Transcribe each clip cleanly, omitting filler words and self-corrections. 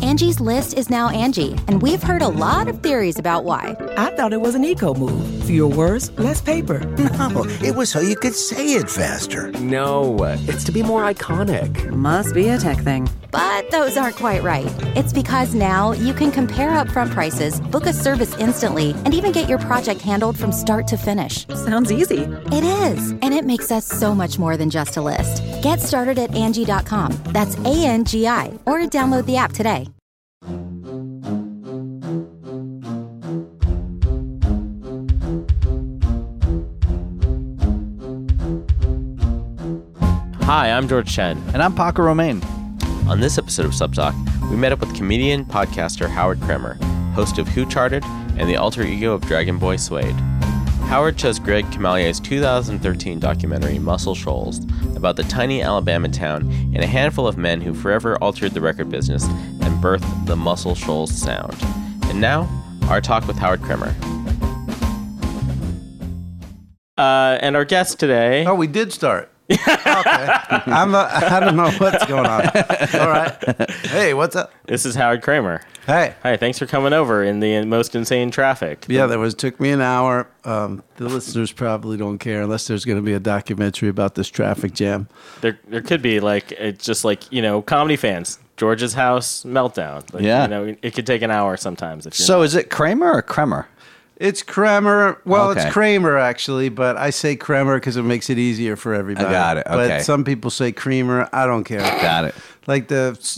Angie's List is now Angie, and we've heard a lot of theories about why. I thought it was an eco move. Fewer words, less paper. No, it was so you could say it faster. No, it's to be more iconic. Must be a tech thing. But those aren't quite right. It's because now you can compare upfront prices, book a service instantly, and even get your project handled from start to finish. Sounds easy. It is, and it makes us so much more than just a list. Get started at Angie.com. That's ANGI, or download the app today. Hi, I'm George Chen. And I'm Paco Romain. On this episode of Subtalk, we met up with comedian podcaster Howard Kramer, host of Who Charted and the alter ego of Dragon Boy Suede. Howard chose Greg Camalier's 2013 documentary Muscle Shoals about the tiny Alabama town and a handful of men who forever altered the record business and birthed the Muscle Shoals sound. And now, our talk with Howard Kramer. And our guest today... Oh, we did start. Okay. I don't know what's going on. All right. Hey, what's up? This is Howard Kramer. Hey. Hi, thanks for coming over in the most insane traffic. Yeah, took me an hour. The listeners probably don't care unless there's going to be a documentary about this traffic jam. There could be, it's just comedy fans. George's House meltdown. Yeah. It could take an hour sometimes. Is it Kramer or Kremer? It's Kramer. Well, Okay. It's Kramer, actually, but I say Kramer because it makes it easier for everybody. I got it. Okay. But some people say Creamer. I don't care. Got it. Like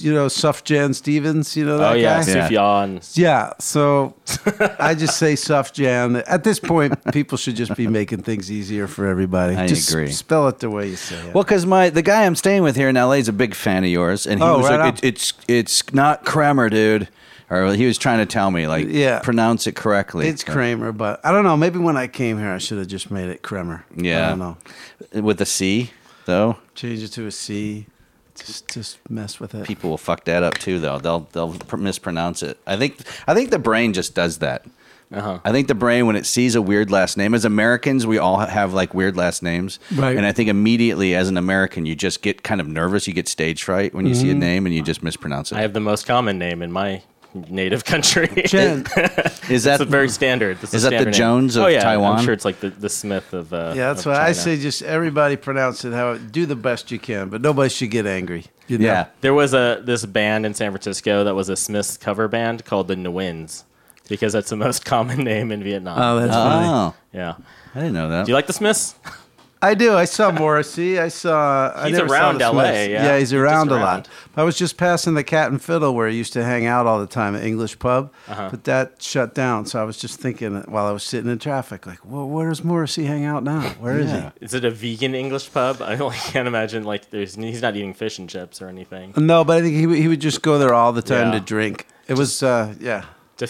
Sufjan Stevens, that guy? Sufjan. Yeah, so I just say Sufjan. At this point, people should just be making things easier for everybody. I just agree. Spell it the way you say it. Well, because the guy I'm staying with here in LA is a big fan of yours, and he was right like, on. it's not Kramer, dude. Or he was trying to tell me, pronounce it correctly. It's Kramer, but I don't know. Maybe when I came here, I should have just made it Kremer. Yeah. I don't know. With a C, though? Change it to a C. Just mess with it. People will fuck that up, too, though. They'll mispronounce it. I think the brain just does that. Uh-huh. I think the brain, when it sees a weird last name, as Americans, we all have weird last names. Right. And I think immediately as an American, you just get kind of nervous. You get stage fright when you see a name and you just mispronounce it. I have the most common name in my native country. Jen. Is that it's very standard? Is that the Jones of Taiwan? I'm sure it's like the Smith of Yeah, that's of why China. I say just everybody pronounce it do the best you can, but nobody should get angry. Yeah. There was this band in San Francisco that was a Smiths cover band called the Nguyen's because that's the most common name in Vietnam. Oh, that's funny. Oh, Yeah. I didn't know that. Do you like the Smiths? I do. I saw Morrissey. I He's never saw around the LA, Smiths. yeah. He's around a lot. I was just passing the Cat and Fiddle where he used to hang out all the time, an English pub. But that shut down. So I was just thinking while I was sitting in traffic, well, where does Morrissey hang out now? Where is he? Is it a vegan English pub? I can't imagine he's not eating fish and chips or anything. No, but I think he would just go there all the time Yeah. to drink. It was, To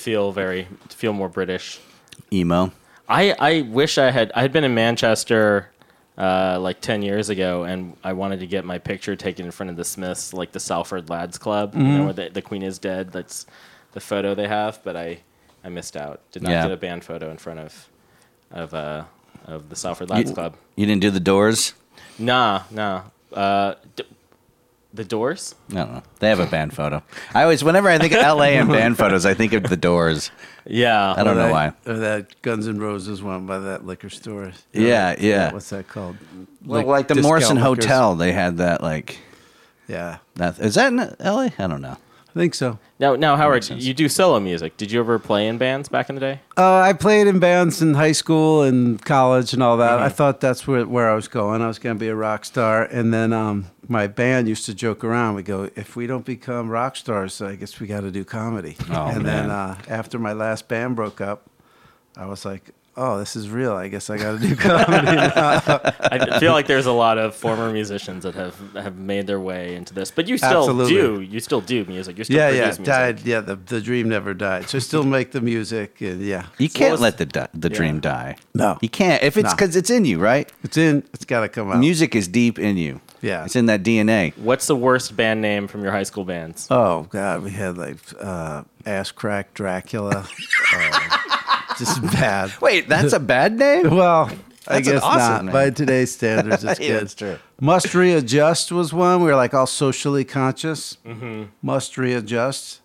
feel more British. Emo. I wish I had been in Manchester 10 years ago, and I wanted to get my picture taken in front of the Smiths, the Salford Lads Club, where the Queen is dead. That's the photo they have, but I missed out. Did not get a band photo in front of the Salford Lads Club. You didn't do the Doors? Nah. The Doors? I don't know. They have a band photo. Whenever I think of LA and band photos, I think of the Doors. Yeah. I don't know why. Or that Guns N' Roses one by that liquor store. Yeah. What's that called? Well, like the discount Morrison liquors. Hotel, they had that Yeah, Is that in LA? I don't know. I think so. Now, Howard, you do solo music. Did you ever play in bands back in the day? I played in bands in high school and college and all that. I thought that's where I was going. I was going to be a rock star. And then my band used to joke around. We go, if we don't become rock stars, I guess we got to do comedy. Then after my last band broke up, I was like, oh, this is real. I guess I got to do comedy now. I feel like there's a lot of former musicians that have made their way into this, but you still Absolutely. do. You still do music. You still produce music. Died. Yeah, the dream never died. So I still make the music, and You can't let the dream die. No. You can't. If it's because it's in you, right? It's got to come out. Music is deep in you. Yeah. It's in that DNA. What's the worst band name from your high school bands? Oh God, we had Ass Crack Dracula. Just bad. Wait, that's a bad name? Well, I That's an guess awesome not. name. By today's standards, it's Yeah, good. that's true. Must Readjust was one. We were all socially conscious. Must Readjust.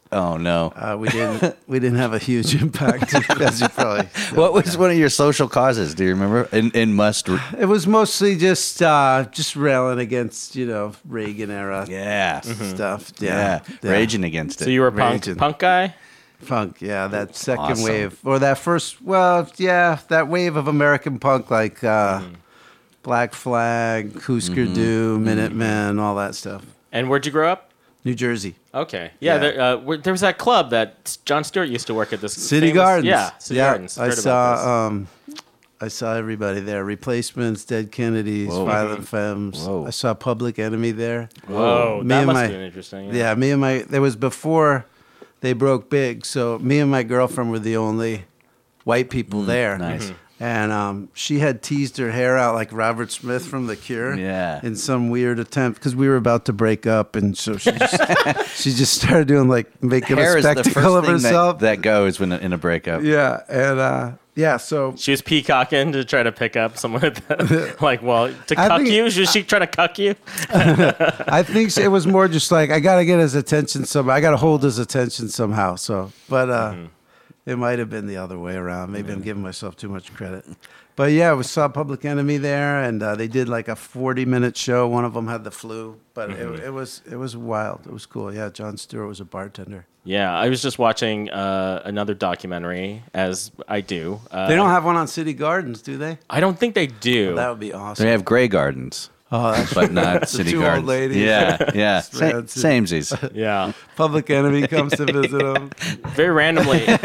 Oh no. We didn't have a huge impact, as you probably. What was one of your social causes? Do you remember? In Must. It was mostly just railing against Reagan era stuff. Yeah. Raging against it. So you were a Raging. punk guy? Punk, yeah, that second Awesome. wave or that first. Well, yeah, that wave of American punk like Black Flag, Husker Du, Minutemen, all that stuff. And where'd you grow up? New Jersey. Okay. Yeah, Yeah. there was that club that Jon Stewart used to work at. This City famous, Gardens. Yeah, City Gardens. I Heard about saw this. I saw everybody there. Replacements, Dead Kennedys, Violent Femmes. Whoa. I saw Public Enemy there. Whoa, Me that and must my- have been interesting. Yeah, me and my there was before they broke big, so me and my girlfriend were the only white people there. nice. And she had teased her hair out like Robert Smith from The Cure. Yeah. In some weird attempt, because we were about to break up, and so she just started doing like making Hair a is the spectacle first of thing herself. that goes when in a breakup. Yeah, and so She was peacocking to try to pick up someone with like, well, to I cuck think- you? Was she trying to cuck you? I think it was more just like I got to get his attention somehow. I got to hold his attention somehow. So, but it might have been the other way around. Maybe I'm giving myself too much credit. But yeah, we saw Public Enemy there, and they did like a 40-minute show. One of them had the flu, but it was wild. It was cool. Yeah, Jon Stewart was a bartender. Yeah, I was just watching another documentary, as I do. They don't have one on City Gardens, do they? I don't think they do. That would be awesome. They have Grey Gardens, Oh, that's but not City two old Gardens. ladies. Yeah. Rancid. Samesies. Yeah, Public Enemy comes to visit them. very randomly. Who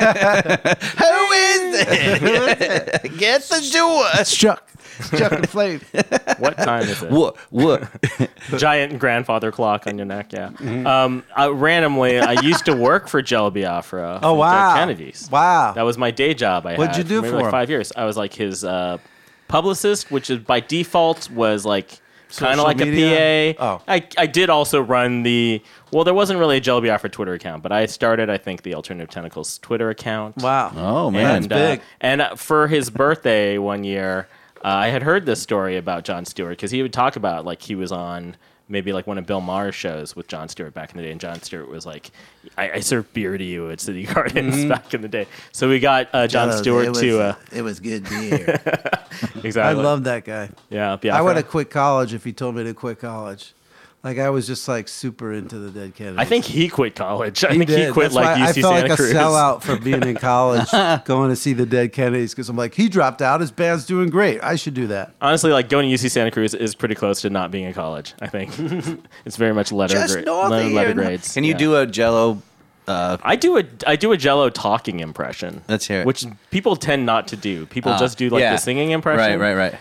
is it? Get the door. Chuck and Flame. What time is it? What? Giant grandfather clock on your neck. Yeah. Randomly, I used to work for Jello Biafra. Oh, for wow. Dead Kennedys. Wow. That was my day job. What'd you do maybe for like him? 5 years. I was like his publicist, which is by default was like kind Social of like media? a PA. Oh. I did also run there wasn't really a Jello Biafra Twitter account, but I started, I think, the Alternative Tentacles Twitter account. Wow. Oh, man. And, That's big. And for his birthday one year, I had heard this story about Jon Stewart because he would talk about like he was on maybe like one of Bill Maher's shows with Jon Stewart back in the day, and Jon Stewart was like, "I served beer to you at City Gardens back in the day." So we got Jon Stewart to It was good beer. exactly. I love that guy. Yeah, I Biafra. would have quit college if he told me to quit college. Like I was just like super into the Dead Kennedys. I think he quit college. I think he did. quit That's like why UC I felt Santa like Cruz. a sellout for being in college, going to see the Dead Kennedys because I'm like, he dropped out. His band's doing great. I should do that. Honestly, like going to UC Santa Cruz is pretty close to not being in college. I think it's very much letter grades. Can you Yeah. do a Jello? I do a Jello talking impression. Let's hear it. Which people tend not to do. People just do like yeah. the singing impression. Right.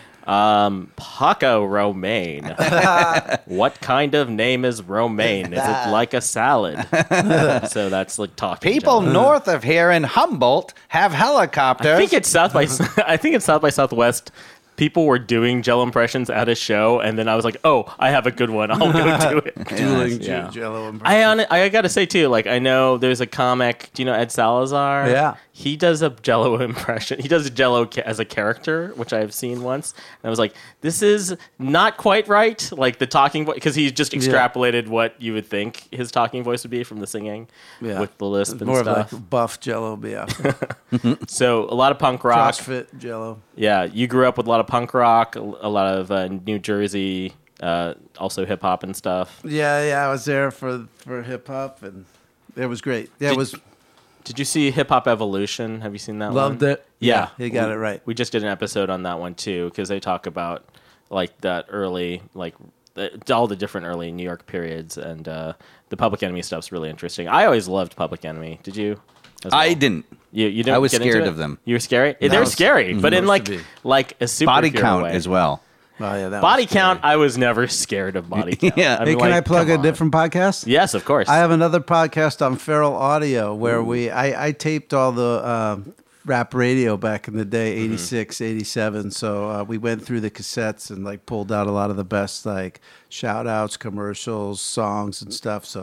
Paco Romaine. What kind of name is Romaine? Is it like a salad? So that's like talking. People Jello. north of here in Humboldt have helicopters. I think it's South by Southwest. People were doing Jello impressions at a show, and then I was like, "Oh, I have a good one. I'll go do it." Dueling Yeah. Jello impressions. I got to say too, like I know there's a comic. Do you know Ed Salazar? Yeah. He does a Jello impression. He does Jello as a character, which I've seen once. And I was like, this is not quite right. Like the talking voice, because he just extrapolated what you would think his talking voice would be from the singing with the lisp and More stuff. of like buff Jello Biafra. So a lot of punk rock. CrossFit Jello. Yeah, you grew up with a lot of punk rock, a lot of New Jersey, also hip hop and stuff. Yeah. I was there for hip hop, and it was great. Yeah, it was. Did you see Hip Hop Evolution? Have you seen that one? Loved it. Yeah. He got it right. We just did an episode on that one too, because they talk about like that early, like all the different early New York periods, and the Public Enemy stuff's really interesting. I always loved Public Enemy. Did you? as well? I didn't. You didn't. I was get into scared it? of them. You were scary. They're scary, but in Supposed to be. like a superhero Body count way. as well. Oh yeah, that Body was scary. count. I was never scared of body count. Yeah. I Hey, mean, can like, I plug come a on. different podcast? Yes, of course. I have another podcast on Feral Audio where I taped all the rap radio back in the day, 86, 87. So we went through the cassettes and like pulled out a lot of the best like shout outs, commercials, songs and stuff. So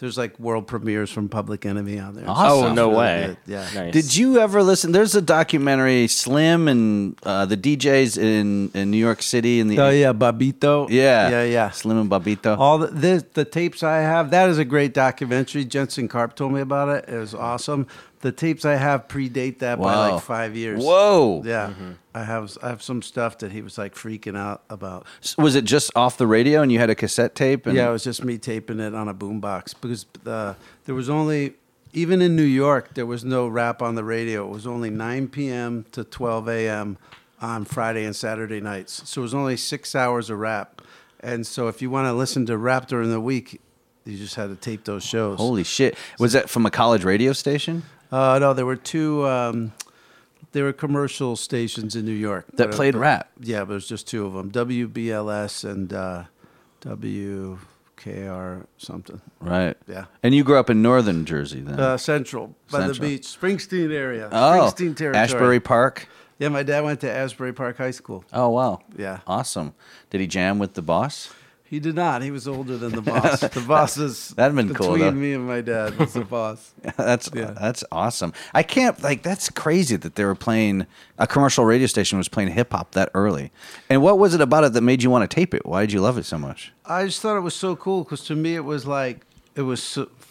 there's like world premieres from Public Enemy on there. Awesome. Oh, no Really way. good. Yeah. Nice. Did you ever listen? There's a documentary, Slim and the DJs in New York City. Oh yeah, Babito. Yeah. Slim and Babito. All the tapes I have. That is a great documentary. Jensen Karp told me about it. It was awesome. The tapes I have predate that by Wow. like 5 years. Whoa. Yeah, I have some stuff that he was like freaking out about. Was it just off the radio and you had a cassette tape? And Yeah, it was just me taping it on a boombox because there was only, even in New York, there was no rap on the radio. It was only 9 p.m. to 12 a.m. on Friday and Saturday nights. So it was only 6 hours of rap. And so if you want to listen to rap during the week, you just had to tape those shows. Holy shit. Was that from a college radio station? No, there were two. There were commercial stations in New York That played rap? Yeah, but it was just two of them: WBLS and WKR something. Right. Yeah. And you grew up in northern Jersey then? Central, by the Central. beach, Springsteen area. Oh, Springsteen territory. Ashbury Park? Yeah, my dad went to Asbury Park High School. Oh, wow. Yeah. Awesome. Did he jam with the boss? He did not. He was older than the boss. The boss is That'd been cool, between though. me and my dad was the boss. That's awesome. I can't, that's crazy that they were playing, a commercial radio station was playing hip hop that early. And what was it about it that made you want to tape it? Why did you love it so much? I just thought it was so cool because to me it was like it was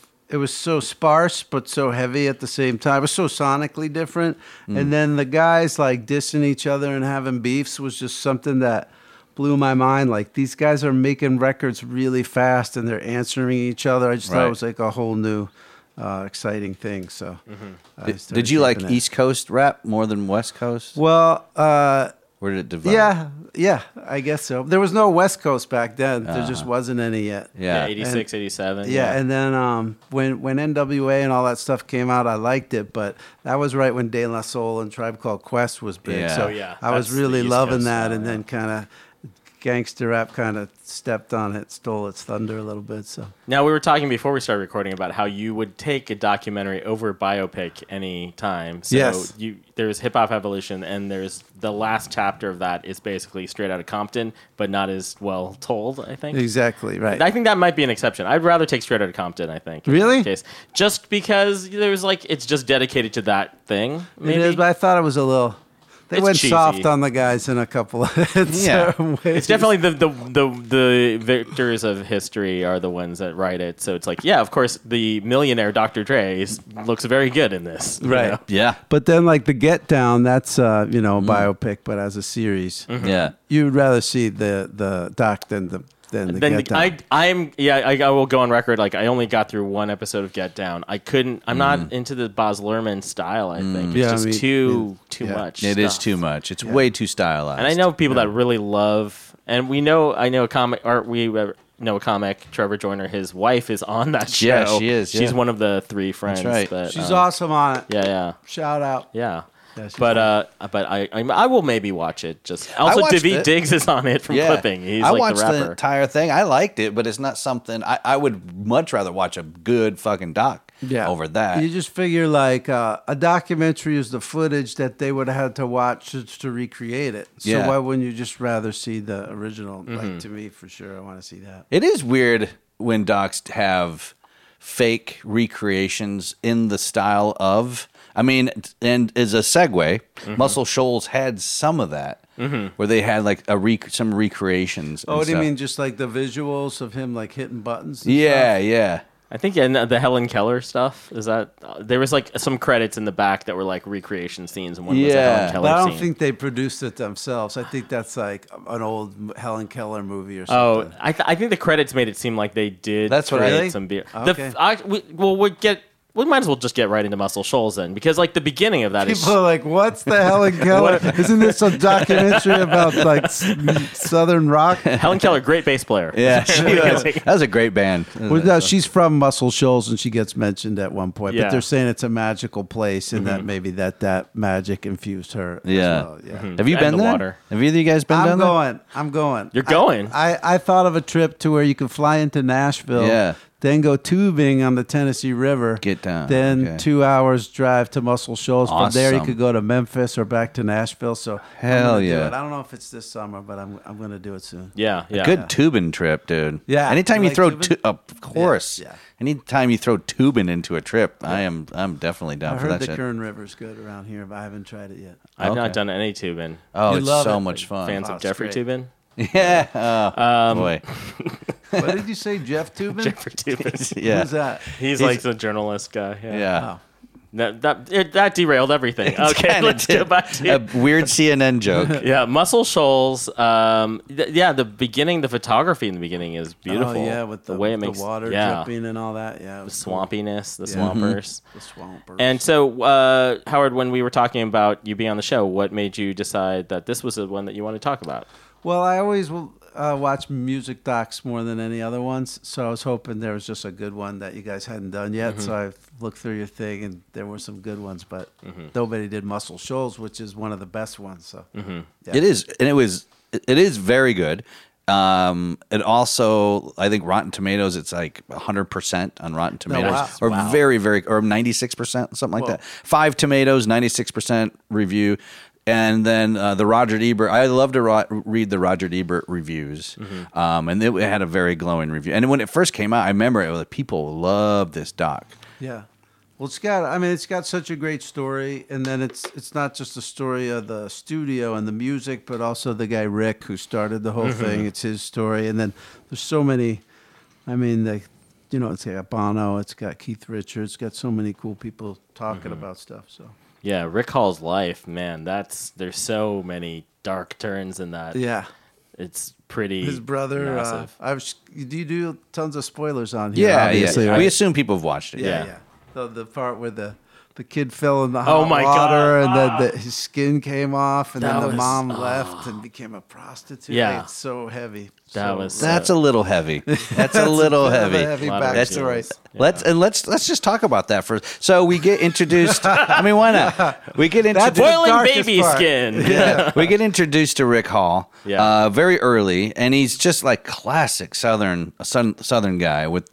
so sparse but so heavy at the same time. It was so sonically different, and then the guys like dissing each other and having beefs was just something that blew my mind. Like these guys are making records really fast and they're answering each other. I just thought Right. it was like a whole new exciting thing. So I started Did you like taping it. East Coast rap more than West Coast? Well, Where did it develop? yeah, I guess so. There was no West Coast back then. There just wasn't any yet. Yeah. 86, 87. Yeah, and then when NWA and all that stuff came out, I liked it, but that was right when De La Soul and Tribe Called Quest was big. Yeah. So Oh, yeah. I was That's the really East loving Coast that, style, and then kind of gangster rap kind of stepped on it, stole its thunder a little bit. So Now, we were talking before we started recording about how you would take a documentary over a biopic any time. So Yes. there's Hip Hop Evolution, and there's the last chapter of that is basically straight out of Compton, but not as well told, I think. exactly right. I think that might be an exception. I'd rather take Straight Outta Compton, I think. in Really? that case. Just because there's like, it's just dedicated to that thing. Maybe. It is, but I thought it was a little. They It's went cheesy. soft on the guys in a couple of certain ways. It's definitely the victors of history are the ones that write it. So it's like, yeah, of course, the millionaire Dr. Dre looks very good in this. you Right. know? Yeah. But then, like the Get Down, that's a biopic, but as a series. Yeah. You would rather see the doc than the Get Down. I will go on record. Like, I only got through one episode of Get Down. I couldn't. I'm not into the Baz Luhrmann style. I think it's Yeah, just I mean, too yeah. much. It is stuff. too much. It's way too stylized. And I know people that really love. And I know a comic. Or we know a comic, Trevor Joyner. His wife is on that show. Yeah, she is, She's yeah. one of the three friends. right. But, She's awesome on it. Yeah. Shout out. Yeah. Yeah, she's But I will maybe watch it. Just also, watched Daveed it. Diggs is on it from Clipping. He's I like watched the the rapper. entire thing. I liked it, but it's not something I would much rather watch a good fucking doc over that. You just figure like a documentary is the footage that they would have had to watch to recreate it. So Yeah. why wouldn't you just rather see the original? Like to me, for sure, I want to see that. It is weird when docs have fake recreations in the style of. I mean, and as a segue, Muscle Shoals had some of that, where they had like some recreations. Oh, and what do you stuff. mean? Just like the visuals of him like hitting buttons? And Yeah, stuff? yeah. I think in the Helen Keller stuff is that there was like some credits in the back that were like recreation scenes, and one was a Yeah. Helen Keller But I don't scene. think they produced it themselves. I think that's like an old Helen Keller movie or Oh, something. I think the credits made it seem like they did. That's what I- create Really? some beer. Okay. We might as well just get right into Muscle Shoals then, because like the beginning of that is People are like, "What's the Helen Keller? Isn't this a documentary about like Southern rock?" Helen Keller, great bass player. Yeah, that was a great band. Well, no, she's from Muscle Shoals, and she gets mentioned at one point. Yeah. But they're saying it's a magical place, and that maybe that magic infused her. Yeah. as well. Yeah. Have you And been the there? water. Have either of you guys been down I'm going. You're going? I thought of a trip to where you could fly into Nashville. Yeah. then go tubing on the Tennessee River. Get down, Then okay. 2 hours drive to Muscle Shoals. From there, you Awesome. could go to Memphis or back to Nashville. So Hell I'm gonna do yeah. it. I don't know if it's this summer, but I'm going to do it soon. Yeah, yeah. Good tubing trip, dude. Yeah. Anytime You you, throw, like tubing? of course. Yeah. Anytime you throw tubing into a trip, I'm definitely down I for heard that the shit. Kern River's good around here, but I haven't tried it yet. I've Okay. not done any tubing. Oh, You it's love so it. much fun. Fans Oh, of it's Jeffrey great. Tubin? Yeah. Oh, boy. What did you say, Jeff Tubin? Jeffrey Tubin. Yeah. Who's that? He's like the journalist guy. Yeah. Yeah. That derailed everything. Okay, Kinda let's go back to a weird CNN joke. yeah, Muscle Shoals. The beginning, the photography in the beginning is beautiful. Oh, yeah, with the way it makes the water yeah, dripping and all that. Yeah, it the was cool. swampiness, the Yeah. swampers. The swampers. And so, Howard, when we were talking about you being on the show, what made you decide that this was the one that you want to talk about? Well, I always will watch music docs more than any other ones, so I was hoping there was just a good one that you guys hadn't done yet. So I looked through your thing, and there were some good ones, but nobody did Muscle Shoals, which is one of the best ones. So yeah. It is, and it is very good. It also, I think Rotten Tomatoes, it's like 100% on Rotten Tomatoes, wow. or Wow. very, very, or 96%, something like Whoa. that. 5 tomatoes, 96% review. And then the Roger Ebert, I love to read the Roger Ebert reviews, and it had a very glowing review. And when it first came out, I remember it was like, people loved this doc. Yeah. Well, it's got such a great story, and then it's not just the story of the studio and the music, but also the guy Rick who started the whole thing. It's his story, and then there's so many. I mean, it's got Bono, it's got Keith Richards, it's got so many cool people talking about stuff. So Yeah, Rick Hall's life, man. There's so many dark turns in that. yeah, It's pretty. his brother. massive. Do you do tons of spoilers on here? Yeah, obviously, yeah. right? We assume people have watched it. Yeah, Yeah. yeah. The part where the kid fell in the Oh hot my water, God. and then his skin came off, and That then the was- mom left and became a prostitute. Yeah. It's so heavy. That So- was- That's a little heavy. That's a little bit of a heavy. heavy Lot of backstory. visuals. Let's just talk about that first. So we get introduced. I mean, why not? We get introduced. the Boiling darkest baby part. skin. We get introduced to Rick Hall, Yeah. very early, and he's just like classic Southern guy with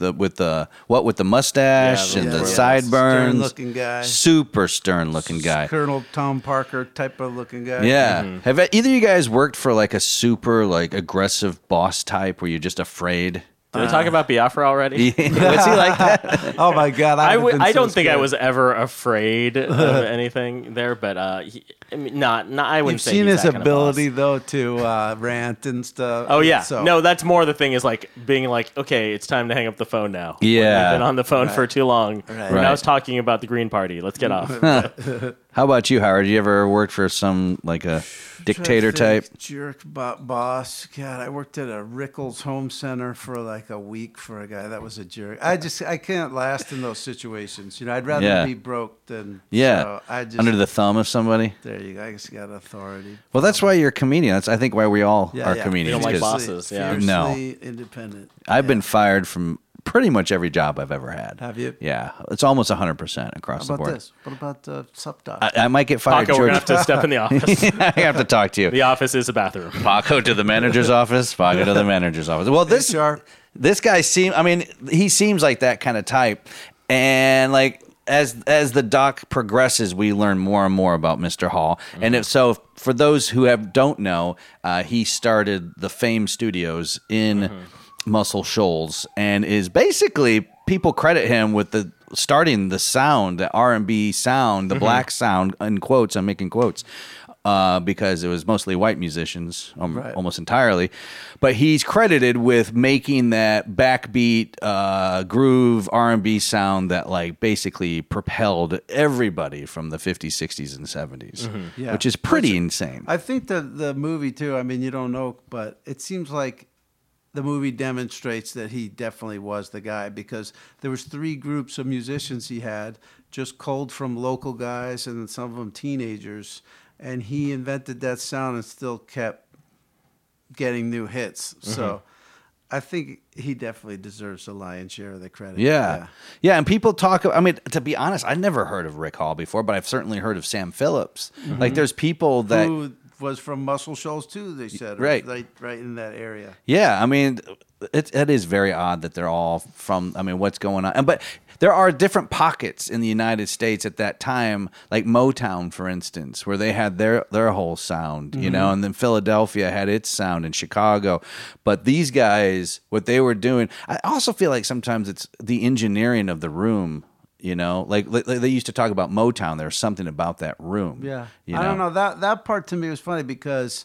the mustache Yeah, and the yeah. sideburns, Stern-looking guy. super stern looking guy. Colonel Tom Parker type of looking guy. Yeah. Have either of you guys worked for like a super like aggressive boss type where you're just afraid? Did we talk about Biafra already? Was he like that? Oh my God! I would've been so don't think I scared. was ever afraid of anything there, but I mean, not. I wouldn't You've say seen he's his that kind of ability boss. though to rant and stuff. Oh yeah, So, no, that's more the thing is like being like, okay, it's time to hang up the phone now. Yeah. We've been on the phone for too long. Right. We're now Right. talking about the Green Party. Let's get off. How about you, Howard? You ever worked for some like a dictator Trying to type? think, jerk boss. God, I worked at a Rickles Home Center for like a week for a guy that was a jerk. I can't last in those situations. I'd rather Yeah. be broke than Yeah. So I just Under the thumb of somebody? there you go. I just got authority. Well, that's why you're a comedian. That's I think why we all Yeah, are yeah. comedians. We don't like 'cause bosses, yeah. Fiercely independent. I've been fired from pretty much every job I've ever had. Have you? Yeah, it's almost 100% across How the about board. this? What about SupDoc? I might get fired. Paco, we're gonna George. have to step in the office. I have to talk to you. The office is a bathroom. Paco to the manager's office. Paco to the manager's office. Well, this guy he seems like that kind of type, and like as the doc progresses, we learn more and more about Mr. Hall. And if so, for those who don't know, he started the Fame Studios in Muscle Shoals, and is basically people credit him with starting the sound, the R&B sound, the black sound, in quotes. I'm making quotes. Because it was mostly white musicians, almost entirely. But he's credited with making that backbeat groove R&B sound that like basically propelled everybody from the 50s, 60s, and 70s, Yeah. which is pretty insane. I think the movie too. I mean, you don't know, but it seems like the movie demonstrates that he definitely was the guy, because there was 3 groups of musicians he had, just culled from local guys, and then some of them teenagers, and he invented that sound and still kept getting new hits. So I think he definitely deserves the lion's share of the credit. Yeah. And people talk. I mean, to be honest, I'd never heard of Rick Hall before, but I've certainly heard of Sam Phillips. Like, there's people that. Who was from Muscle Shoals too. They said Right. right in that area. Yeah, I mean, it is very odd that they're all from. I mean, what's going on? But there are different pockets in the United States at that time, like Motown, for instance, where they had their whole sound, you know, and then Philadelphia had its sound, in Chicago. But these guys, what they were doing, I also feel like sometimes it's the engineering of the room. You know, like they used to talk about Motown. There's something about that room. Yeah, you I don't know, that part to me was funny because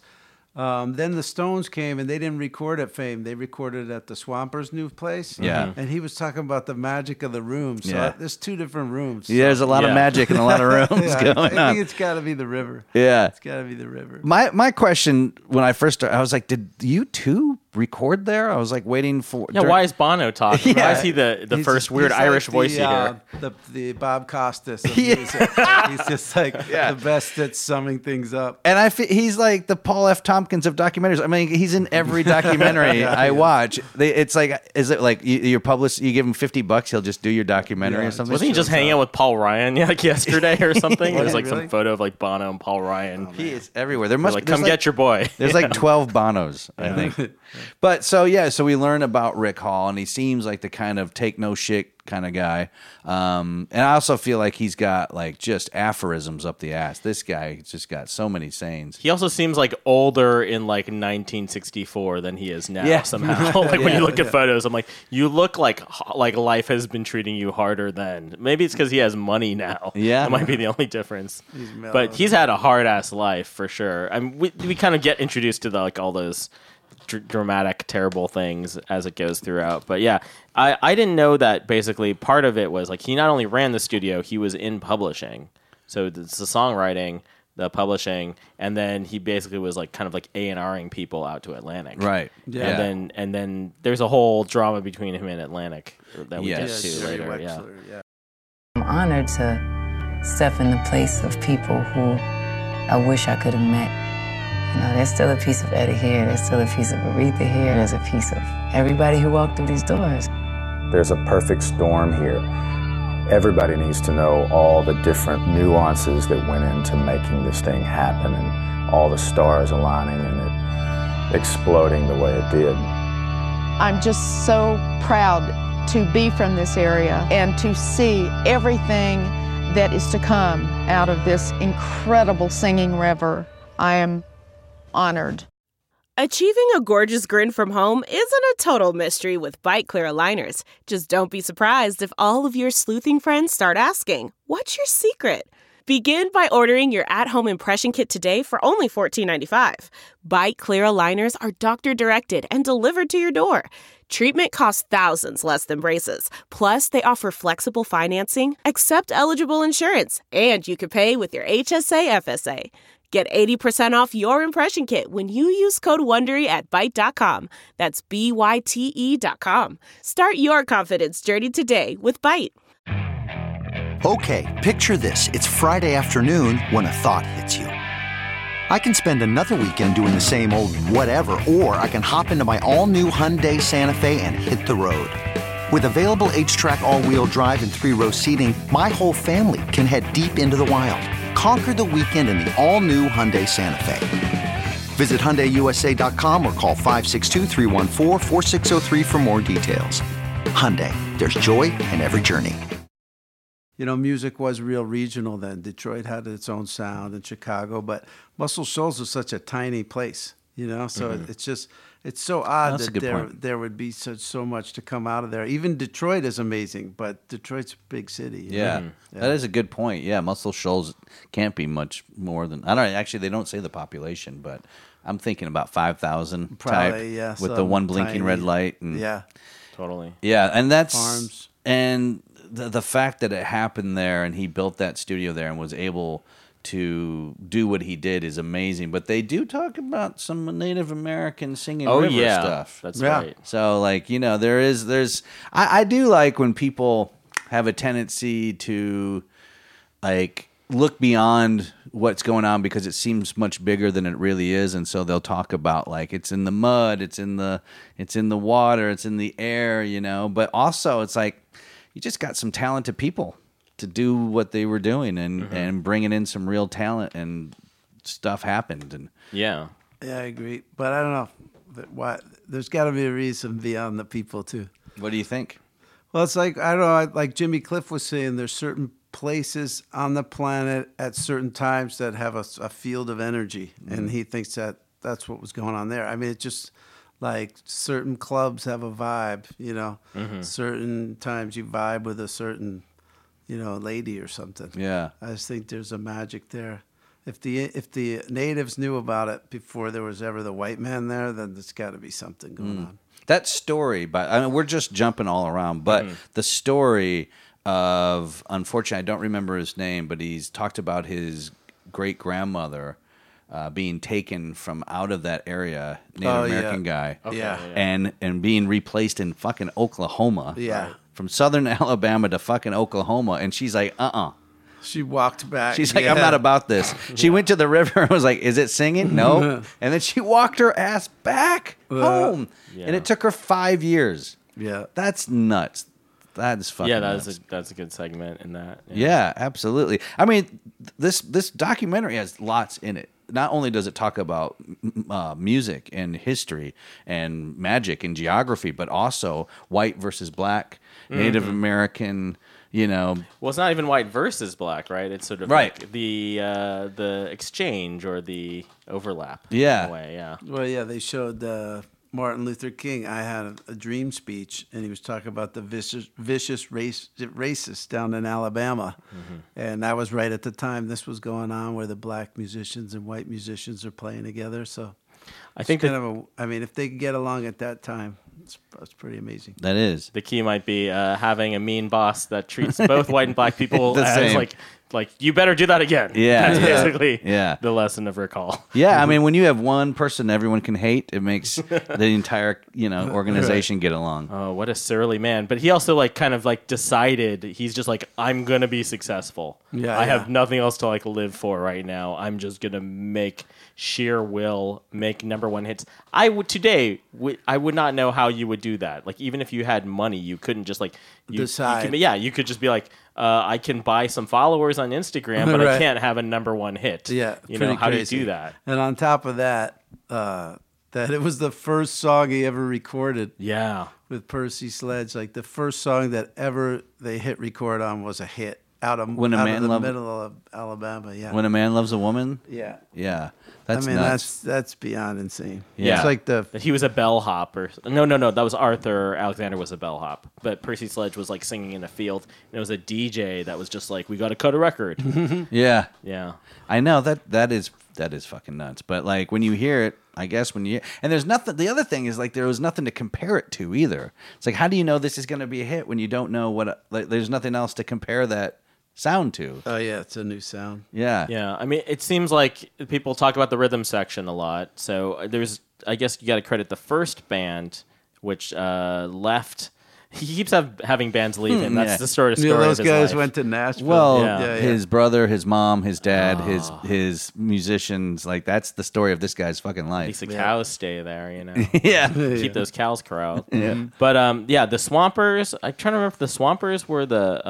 then the Stones came and they didn't record at Fame. They recorded at the Swampers' new place. Yeah. And he was talking about the magic of the room. So Yeah. there's two different rooms. Yeah, there's a lot of magic in a lot of rooms Yeah, going I on. think it's got to be the river. Yeah. It's got to be the river. My question when I first started, I was like, did you two record there? I was like waiting for. Yeah, why is Bono talking? Yeah. Why is he the He's first just- weird he's Irish like voice you hear? The Bob Costas of Yeah. music. He's just like the best at summing things up. And he's like the Paul F. Tompkins of documentaries. I mean, he's in every documentary I watch. It's like, is it like you give him $50, he'll just do your documentary Yeah, or something? Wasn't he just hanging out with Paul Ryan like yesterday or something? There's like really? some photo of like Bono and Paul Ryan. He is everywhere. They're like, come get your boy. There's like 12 Bonos, I think. But so we learn about Rick Hall, and he seems like the kind of take no shit kind of guy. And I also feel like he's got like just aphorisms up the ass. This guy just got so many sayings. He also seems like older in like 1964 than he is now Yeah. somehow. Like when Yeah, you look at yeah. photos, I'm like, you look like life has been treating you harder then. Maybe it's because he has money now. Yeah. That might be the only difference. mellow. But he's had a hard ass life for sure. I mean, we kind of get introduced to like all those dramatic, terrible things as it goes throughout. But yeah, I didn't know that basically part of it was like he not only ran the studio, he was in publishing. So it's the songwriting, the publishing, and then he basically was like kind of like A&Ring people out to Atlantic. Right. Yeah. And then there's a whole drama between him and Atlantic that we Yes. get to Jerry later. Yeah. Wexler, yeah. I'm honored to step in the place of people who I wish I could have met. You know, there's still a piece of Eddie here, there's still a piece of Aretha here, there's a piece of everybody who walked through these doors. There's a perfect storm here. Everybody needs to know all the different nuances that went into making this thing happen and all the stars aligning and it exploding the way it did. I'm just so proud to be from this area and to see everything that is to come out of this incredible singing river. I am honored. Achieving a gorgeous grin from home isn't a total mystery with Bite Clear aligners. Just don't be surprised if all of your sleuthing friends start asking, what's your secret? Begin by ordering your at-home impression kit today for only $14.95. Bite Clear aligners are doctor-directed and delivered to your door. Treatment costs thousands less than braces. Plus, they offer flexible financing, accept eligible insurance, and you can pay with your HSA FSA. Get 80% off your impression kit when you use code WONDERY at Byte.com. That's BYTE.com. Start your confidence journey today with Byte. Okay, picture this. It's Friday afternoon when a thought hits you. I can spend another weekend doing the same old whatever, or I can hop into my all-new Hyundai Santa Fe and hit the road. With available H-Track all-wheel drive and 3-row seating, my whole family can head deep into the wild. Conquer the weekend in the all-new Hyundai Santa Fe. Visit HyundaiUSA.com or call 562-314-4603 for more details. Hyundai, there's joy in every journey. You know, music was real regional then. Detroit had its own sound, and Chicago, but Muscle Shoals was such a tiny place, you know? So it's so odd That's a that good point. there would be so much to come out of there. Even Detroit is amazing, but Detroit's a big city. you Yeah, know? that is a good point. Yeah, Muscle Shoals can't be much more than I don't actually. They don't say the population, but I'm thinking about 5,000 type Probably, yeah, with the some one blinking tiny- red light. And, Yeah. Totally. yeah, and that's Farms. and the fact that it happened there and he built that studio there and was able to do what he did is amazing. But they do talk about some Native American singing Oh, river yeah. stuff. That's Yeah. right. So, like, you know, I do like when people have a tendency to, like, look beyond what's going on because it seems much bigger than it really is. And so they'll talk about, like, it's in the mud, it's in the water, it's in the air, you know. But also, it's like, you just got some talented people to do what they were doing and bringing in some real talent and stuff happened. And Yeah. Yeah, I agree. But I don't know. Why? There's got to be a reason beyond the people, too. what do you think? Well, it's like, I don't know, like Jimmy Cliff was saying, there's certain places on the planet at certain times that have a field of energy. And he thinks that that's what was going on there. I mean, it's just like certain clubs have a vibe, you know. Certain times you vibe with a certain, you know, lady or something. Yeah. I just think there's a magic there. If the natives knew about it before there was ever the white man there, then there's got to be something going on. That story, but I mean, we're just jumping all around. But the story of, unfortunately, I don't remember his name, but he's talked about his great grandmother being taken from out of that area, Native American guy, and being replaced in fucking Oklahoma, from southern Alabama to fucking Oklahoma, and she's like, She walked back. She's like, I'm not about this. She went to the river and was like, is it singing? No. And then she walked her ass back home. Yeah. And it took her 5 years. Yeah. That's nuts. That is fucking nuts. That's a good segment in that. Yeah, absolutely. I mean, this documentary has lots in it. Not only does it talk about music and history and magic and geography, but also white versus black, Native American, you know. Well, it's not even white versus black, right? It's sort of like the exchange or the overlap. Yeah. In a way, yeah. Well, yeah, they showed Martin Luther King. I had a dream speech, and he was talking about the vicious racists down in Alabama. And that was right at the time this was going on, where the black musicians and white musicians are playing together. So I think I mean, if they could get along at that time, it's pretty amazing. That is. The key might be having a mean boss that treats both white and black people The as same. like you better do that again. Yeah. That's basically Yeah. the lesson of Rick Hall. Yeah, I mean, when you have one person everyone can hate, it makes the entire, organization get along. Oh, what a surly man. But he also kind of decided, he's just like, I'm going to be successful. Yeah, I have nothing else to live for right now. I'm just going to make sheer will, make number one hits. I would not know how you would do that. Even if you had money, you couldn't just decide. You could just be like, I can buy some followers on Instagram, but I can't have a number one hit. Yeah, how do you crazy. do that? And on top of that, that it was the first song he ever recorded. Yeah, with Percy Sledge, the first song that ever they hit record on was a hit out of When a Man the Love- middle of Alabama. Yeah, When a Man Loves a Woman? Yeah. Yeah. That's I mean, nuts. that's beyond insane. Yeah. It's like That he was a bellhop, or no, that was Arthur Alexander was a bellhop, but Percy Sledge was singing in a field, and it was a DJ that was just we got to cut a record. Yeah. Yeah. I know that is fucking nuts. But when you hear it, I guess and there's nothing. The other thing is there was nothing to compare it to either. It's how do you know this is going to be a hit when you don't know what? There's nothing else to compare that sound to. Oh yeah, it's a new sound. Yeah. Yeah. I mean, it seems like people talk about the rhythm section a lot. So I guess you got to credit the first band, which left. He keeps having bands leave him. That's the story of those his guys life. went to Nashville. Well, his brother, his mom, his dad, his musicians, that's the story of this guy's fucking life. At least the cows stay there, Yeah. Keep those cows corralled. Yeah. But the Swampers, I'm trying to remember if the Swampers were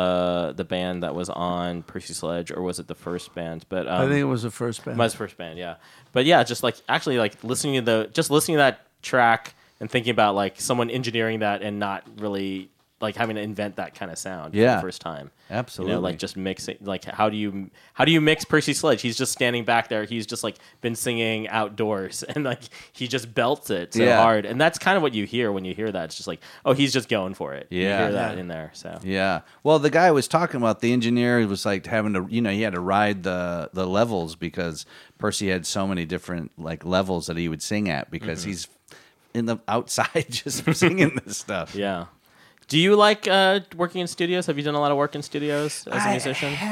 the band that was on Percy Sledge, or was it the first band? But I think it was the first band. It was the first band, yeah. But yeah, just actually listening to that track and thinking about someone engineering that and not really having to invent that kind of sound for the first time. Absolutely. Just mixing. How do you mix Percy Sledge? He's just standing back there. He's just been singing outdoors, and he just belts it so hard. And that's kind of what you hear when you hear that. It's just oh, he's just going for it. Yeah. You hear that in there. So yeah. Well, the guy was talking about the engineer was having to, he had to ride the levels because Percy had so many different levels that he would sing at because he's in the outside just singing this stuff. Yeah. Do you like working in studios? Have you done a lot of work in studios as a musician? I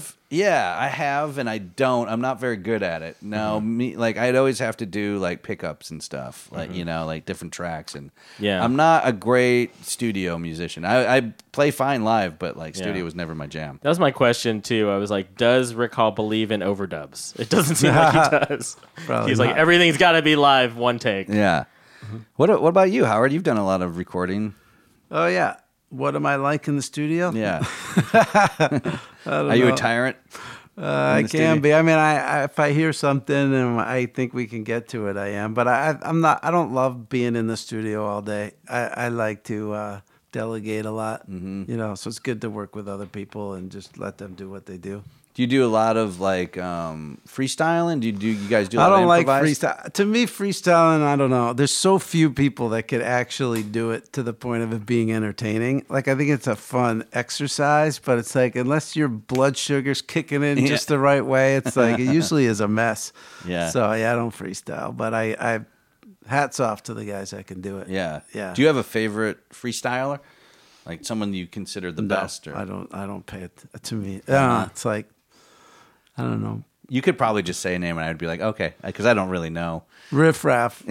have, and I don't. I'm not very good at it. No, me I'd always have to do pickups and stuff, different tracks, and I'm not a great studio musician. I play fine live, but studio was never my jam. That was my question too. I was does Rick Hall believe in overdubs? It doesn't seem like he does. He's not. Everything's got to be live, one take. Yeah. What about you, Howard? You've done a lot of recording. Oh yeah. What am I like in the studio? Yeah. I don't Are you know. a tyrant? I can be. I mean, I if I hear something and I think we can get to it, I am. But I'm not. I don't love being in the studio all day. I like to delegate a lot. You know, so it's good to work with other people and just let them do what they do. Do you do a lot of like freestyling? Do you guys do? I don't like improvise? freestyle. To me, freestyling, I don't know. There's so few people that could actually do it to the point of it being entertaining. Like, I think it's a fun exercise, but it's like, unless your blood sugar's kicking in just the right way, it's like, it usually is a mess. Yeah. So, yeah, I don't freestyle, but I hats off to the guys that can do it. Yeah. Yeah. Do you have a favorite freestyler? Like someone you consider the best? Or? I don't pay it to me. It's like, I don't know. You could probably just say a name and I'd be like, okay, because I don't really know. Riff Raff.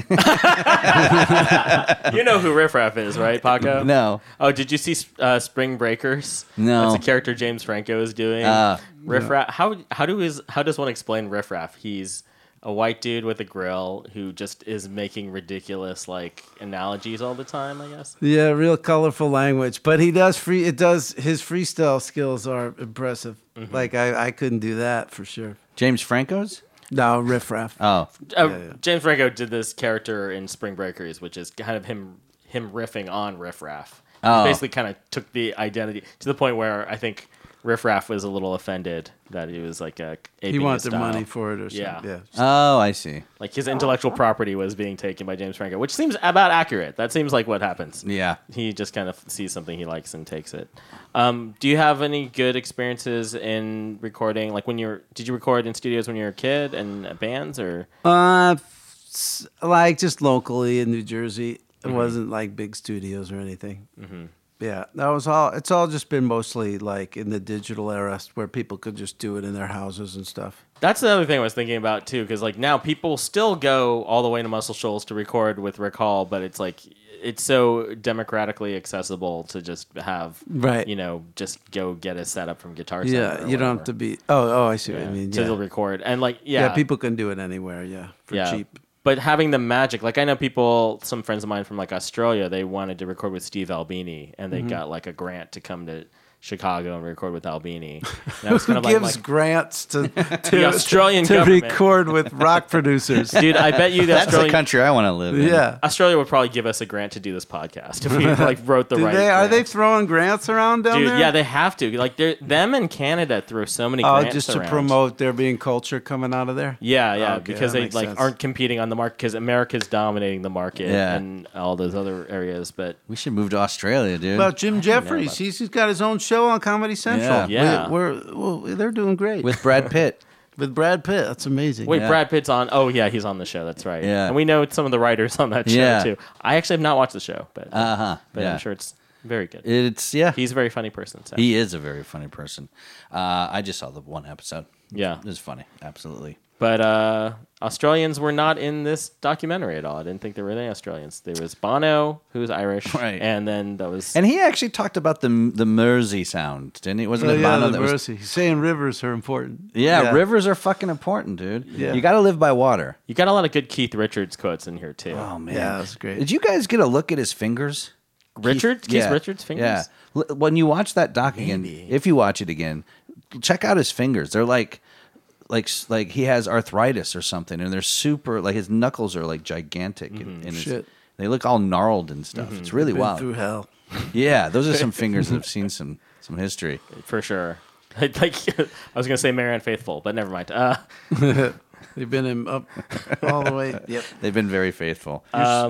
You know who Riff Raff is, right, Paco? No. Oh, did you see Spring Breakers? No. That's a character James Franco is doing. Riff Raff. How does one explain Riff Raff? He's a white dude with a grill who just is making ridiculous like analogies all the time, I guess. Yeah, real colorful language. But he does his freestyle skills are impressive. Mm-hmm. Like I couldn't do that for sure. James Franco's? No, Riff Raff. Oh. James Franco did this character in Spring Breakers, which is kind of him riffing on Riff Raff. Oh. He basically kind of took the identity to the point where I think Riff Raff was a little offended that he was like he wanted money for it or something. Yeah. Oh, I see. Like his intellectual property was being taken by James Franco, which seems about accurate. That seems like what happens. Yeah. He just kind of sees something he likes and takes it. Do you have any good experiences in recording? Like did you record in studios when you were a kid and bands or? Like just locally in New Jersey. It wasn't like big studios or anything. Mm-hmm. Yeah, that was all. It's all just been mostly like in the digital era where people could just do it in their houses and stuff. That's the other thing I was thinking about too, because like now people still go all the way to Muscle Shoals to record with Rick Hall, but it's like it's so democratically accessible to just have, right? You know, just go get a setup from Guitar Center. Yeah, you don't have to be. Oh, I see what you mean. To record and like people can do it anywhere. Yeah, for cheap. But having the magic, like I know some friends of mine from like Australia, they wanted to record with Steve Albini, and they got like a grant to come to Chicago and record with Albini. And I was kind of gives grants to the Australian to government record with rock producers? Dude, I bet you that's the country I want to live in. Yeah, Australia would probably give us a grant to do this podcast if we like wrote the right. Are they throwing grants around down there? Yeah, they have to. Like them and Canada throw so many grants just around. To promote there being culture coming out of there. Yeah, okay, because they like sense. aren't competing on the market because America's dominating the market and all those other areas. But we should move to Australia, dude. Well, Jim Jeffries, he's got his own show on Comedy Central. Yeah. They're doing great. With Brad Pitt. With Brad Pitt. That's amazing. Wait, Brad Pitt's on. Oh, yeah, he's on the show. That's right. Yeah. And we know some of the writers on that show, too. I actually have not watched the show, but I'm sure it's very good. He's a very funny person. So. He is a very funny person. I just saw the one episode. Yeah. It was funny. Absolutely. But Australians were not in this documentary at all. I didn't think there were any Australians. There was Bono, who was Irish, right? And then that was. And he actually talked about the Mersey sound, didn't he? Wasn't it Bono the that Mersey? He's saying rivers are important. Yeah, rivers are fucking important, dude. Yeah. You got to live by water. You got a lot of good Keith Richards quotes in here too. Oh man, yeah, that's great. Did you guys get a look at his fingers? Keith Richards' fingers. Yeah. When you watch that doc again, if you watch it again, check out his fingers. They're like he has arthritis or something, and they're super. Like his knuckles are like gigantic, they look all gnarled and stuff. It's really wild. Through hell. Yeah, those are some fingers that have seen some history for sure. Like I was gonna say Marianne Faithfull, but never mind. They've been up all the way. Yep, they've been very faithful.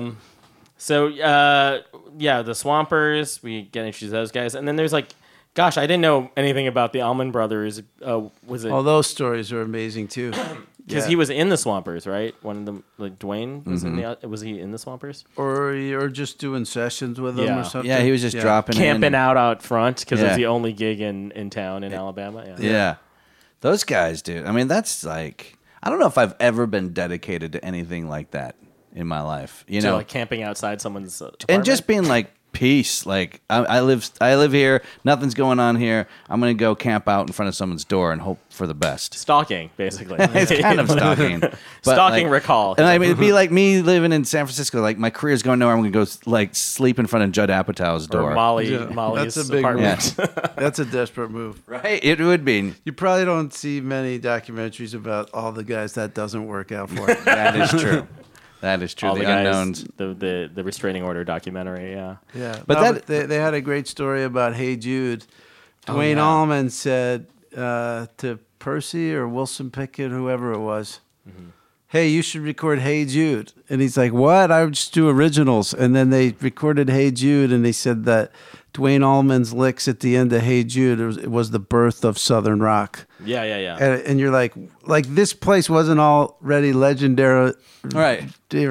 So the Swampers. We get introduced to those guys, and then there's like. Gosh, I didn't know anything about the Allman Brothers. Was it? All those stories are amazing too. Because he was in the Swampers, right? One of them, like Dwayne, was he in the Swampers? Or just doing sessions with them or something? Yeah, he was just dropping camping out front because it was the only gig in town in Alabama. Yeah, those guys, dude. I mean, that's like I don't know if I've ever been dedicated to anything like that in my life. You know, like camping outside someone's apartment? And just being like peace. Like I live here. Nothing's going on here. I'm gonna go camp out in front of someone's door and hope for the best. Stalking, basically. It's kind of stalking. But Stalking like, Rick Hall. And I mean, it'd be like me living in San Francisco. Like my career's going nowhere. I'm gonna go like sleep in front of Judd Apatow's door. Or Molly's That's a big apartment. move. That's a desperate move. Right? It would be. You probably don't see many documentaries about all the guys that doesn't work out for. That is true. That is true. All the guys, unknowns. The restraining order documentary. Yeah. Yeah, But they had a great story about Hey Jude. Oh, Dwayne yeah. Allman said to Percy or Wilson Pickett, whoever it was, "Hey, you should record Hey Jude." And he's like, "What? I would just do originals." And then they recorded Hey Jude, and they said that Dwayne Allman's licks at the end of Hey Jude it was the birth of Southern rock. Yeah. And you're like this place wasn't already legendary, Right.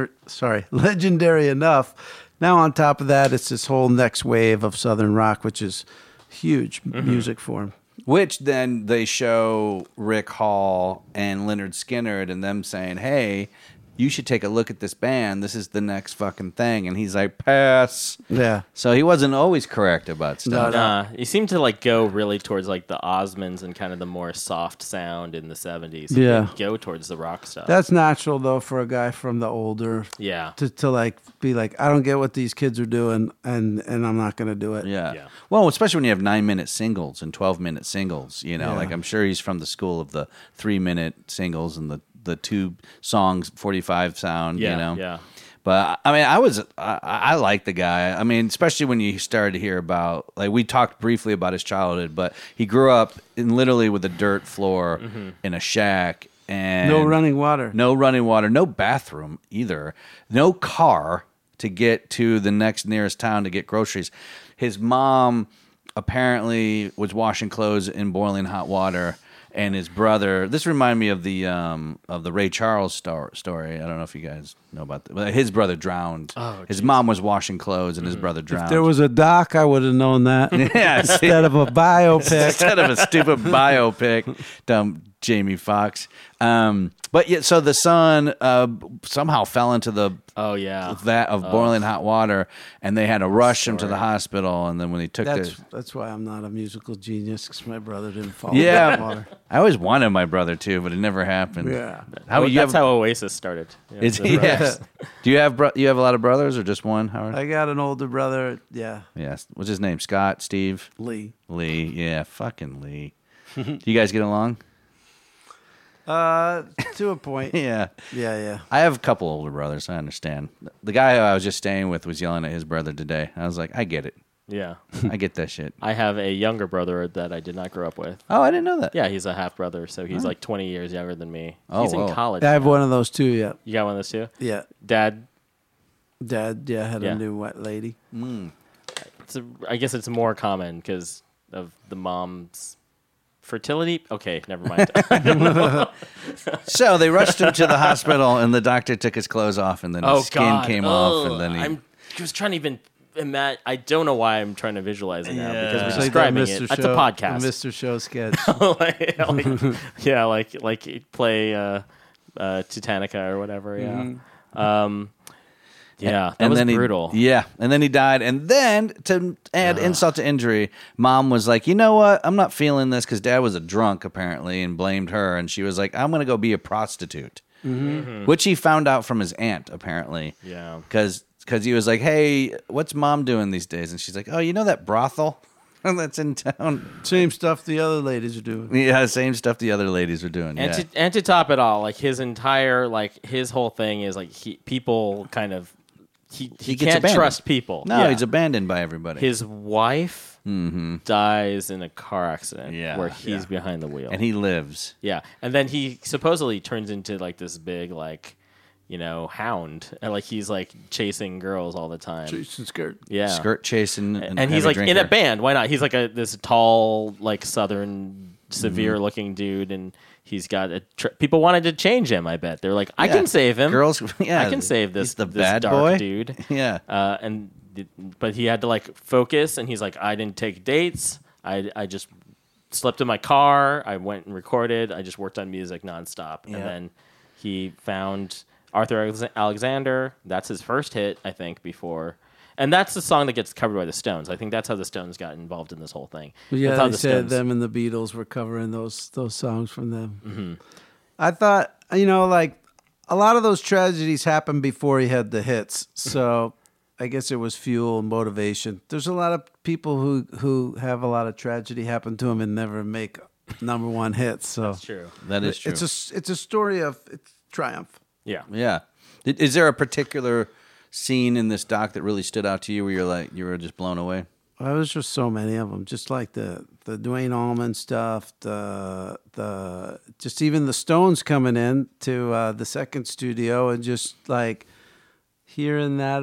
legendary enough. Now on top of that, it's this whole next wave of Southern rock, which is huge music for him. Which then they show Rick Hall and Leonard Skinner and them saying, "Hey, you should take a look at this band. This is the next fucking thing." And he's like, "Pass." Yeah. So he wasn't always correct about stuff. Nah, he seemed to like go really towards like the Osmonds and kind of the more soft sound in the 70s. He Yeah. didn't go towards the rock stuff. That's natural though for a guy from the older. Yeah. To like be like, I don't get what these kids are doing, and I'm not gonna do it. Yeah. Well, especially when you have 9-minute singles and 12-minute singles. You know, Yeah. like I'm sure he's from the school of the 3-minute singles and the 2 songs 45 sound. Yeah, You know. yeah. But I mean, I like the guy. I mean, especially when you started to hear about, like, we talked briefly about his childhood, but he grew up in literally with a dirt floor in a shack and No running water. no bathroom either, no car to get to the next nearest town to get groceries. His mom apparently was washing clothes in boiling hot water. And his brother. This reminded me of the Ray Charles story. I don't know if you guys know about that. But his brother drowned. Oh, his mom was washing clothes, and his brother drowned. If there was a doc, I would have known that. Yeah, see? Instead of a biopic. Instead of a stupid biopic, dumb Jamie Foxx. But yeah, so the son somehow fell into the vat of boiling hot water, and they had to rush him to the hospital. And then when they took That's why I'm not a musical genius, because my brother didn't fall yeah, into the water. I always wanted my brother to, but it never happened. Yeah. That's how Oasis started. Yeah, It's, the yes. brothers. Do you have a lot of brothers or just one, Howard? I got an older brother. Yeah. Yes. What's his name? Scott? Steve? Lee. Yeah, fucking Lee. Do you guys get along? To a point. Yeah. Yeah. I have a couple older brothers. I understand. The guy I was just staying with was yelling at his brother today. I was like, I get it. Yeah. I get that shit. I have a younger brother that I did not grow up with. Oh, I didn't know that. Yeah, he's a half brother, so he's like 20 years younger than me. Oh, he's in college. I have one of those too, yeah. You got one of those too? Yeah. Dad, Had Yeah. a new wet lady. I guess it's more common because of the mom's fertility. Okay, never mind. So they rushed him to the hospital, and the doctor took his clothes off, and then his skin came off, and then he... I was trying to even imagine. I don't know why I'm trying to visualize it now because It's we're like that describing Mr. it. That's a Show- podcast. the Mr. Show sketch. like play Titanica or whatever. Yeah. Yeah, that was brutal. And then he died. And then, to add insult to injury, Mom was like, you know what? I'm not feeling this, because Dad was a drunk, apparently, and blamed her. And she was like, I'm going to go be a prostitute. Which he found out from his aunt, apparently. Yeah. Because he was like, hey, what's Mom doing these days? And she's like, oh, you know that brothel that's in town? Same stuff the other ladies are doing. Yeah, same stuff the other ladies were doing. And yeah. to top it all, like his entire his whole thing is like people kind of he gets can't abandoned. trust people. No, Yeah. he's abandoned by everybody. His wife dies in a car accident where he's Yeah. behind the wheel, and he lives. Yeah, and then he supposedly turns into like this big hound, and like he's like chasing girls all the time. Chasing skirt. Yeah, Skirt chasing, and heavy he's like in drinker. a band. Why not? He's like this tall, like Southern, severe looking dude, and he's got people wanted to change him. I bet they're like, I Yeah. can save him. Girls, yeah, I can save this. he's the this bad dark boy. dude. Yeah, but he had to like focus, and he's like, I didn't take dates. I just slept in my car. I went and recorded. I just worked on music nonstop, and then he found Arthur Alexander. That's his first hit, I think. Before, And that's the song that gets covered by the Stones. I think that's how the Stones got involved in this whole thing. Yeah, That's how they said them and the Beatles were covering those songs from them. Mm-hmm. I thought, like a lot of those tragedies happened before he had the hits. So I guess it was fuel and motivation. There's a lot of people who have a lot of tragedy happen to them and never make number one hits. So That's true. That is true. It's a story of triumph. Yeah. Yeah. Is there a particular scene in this doc that really stood out to you where you were just blown away? Well, there's just so many of them. Just like the Duane Allman stuff, the just even the Stones coming in to the second studio and just like hearing that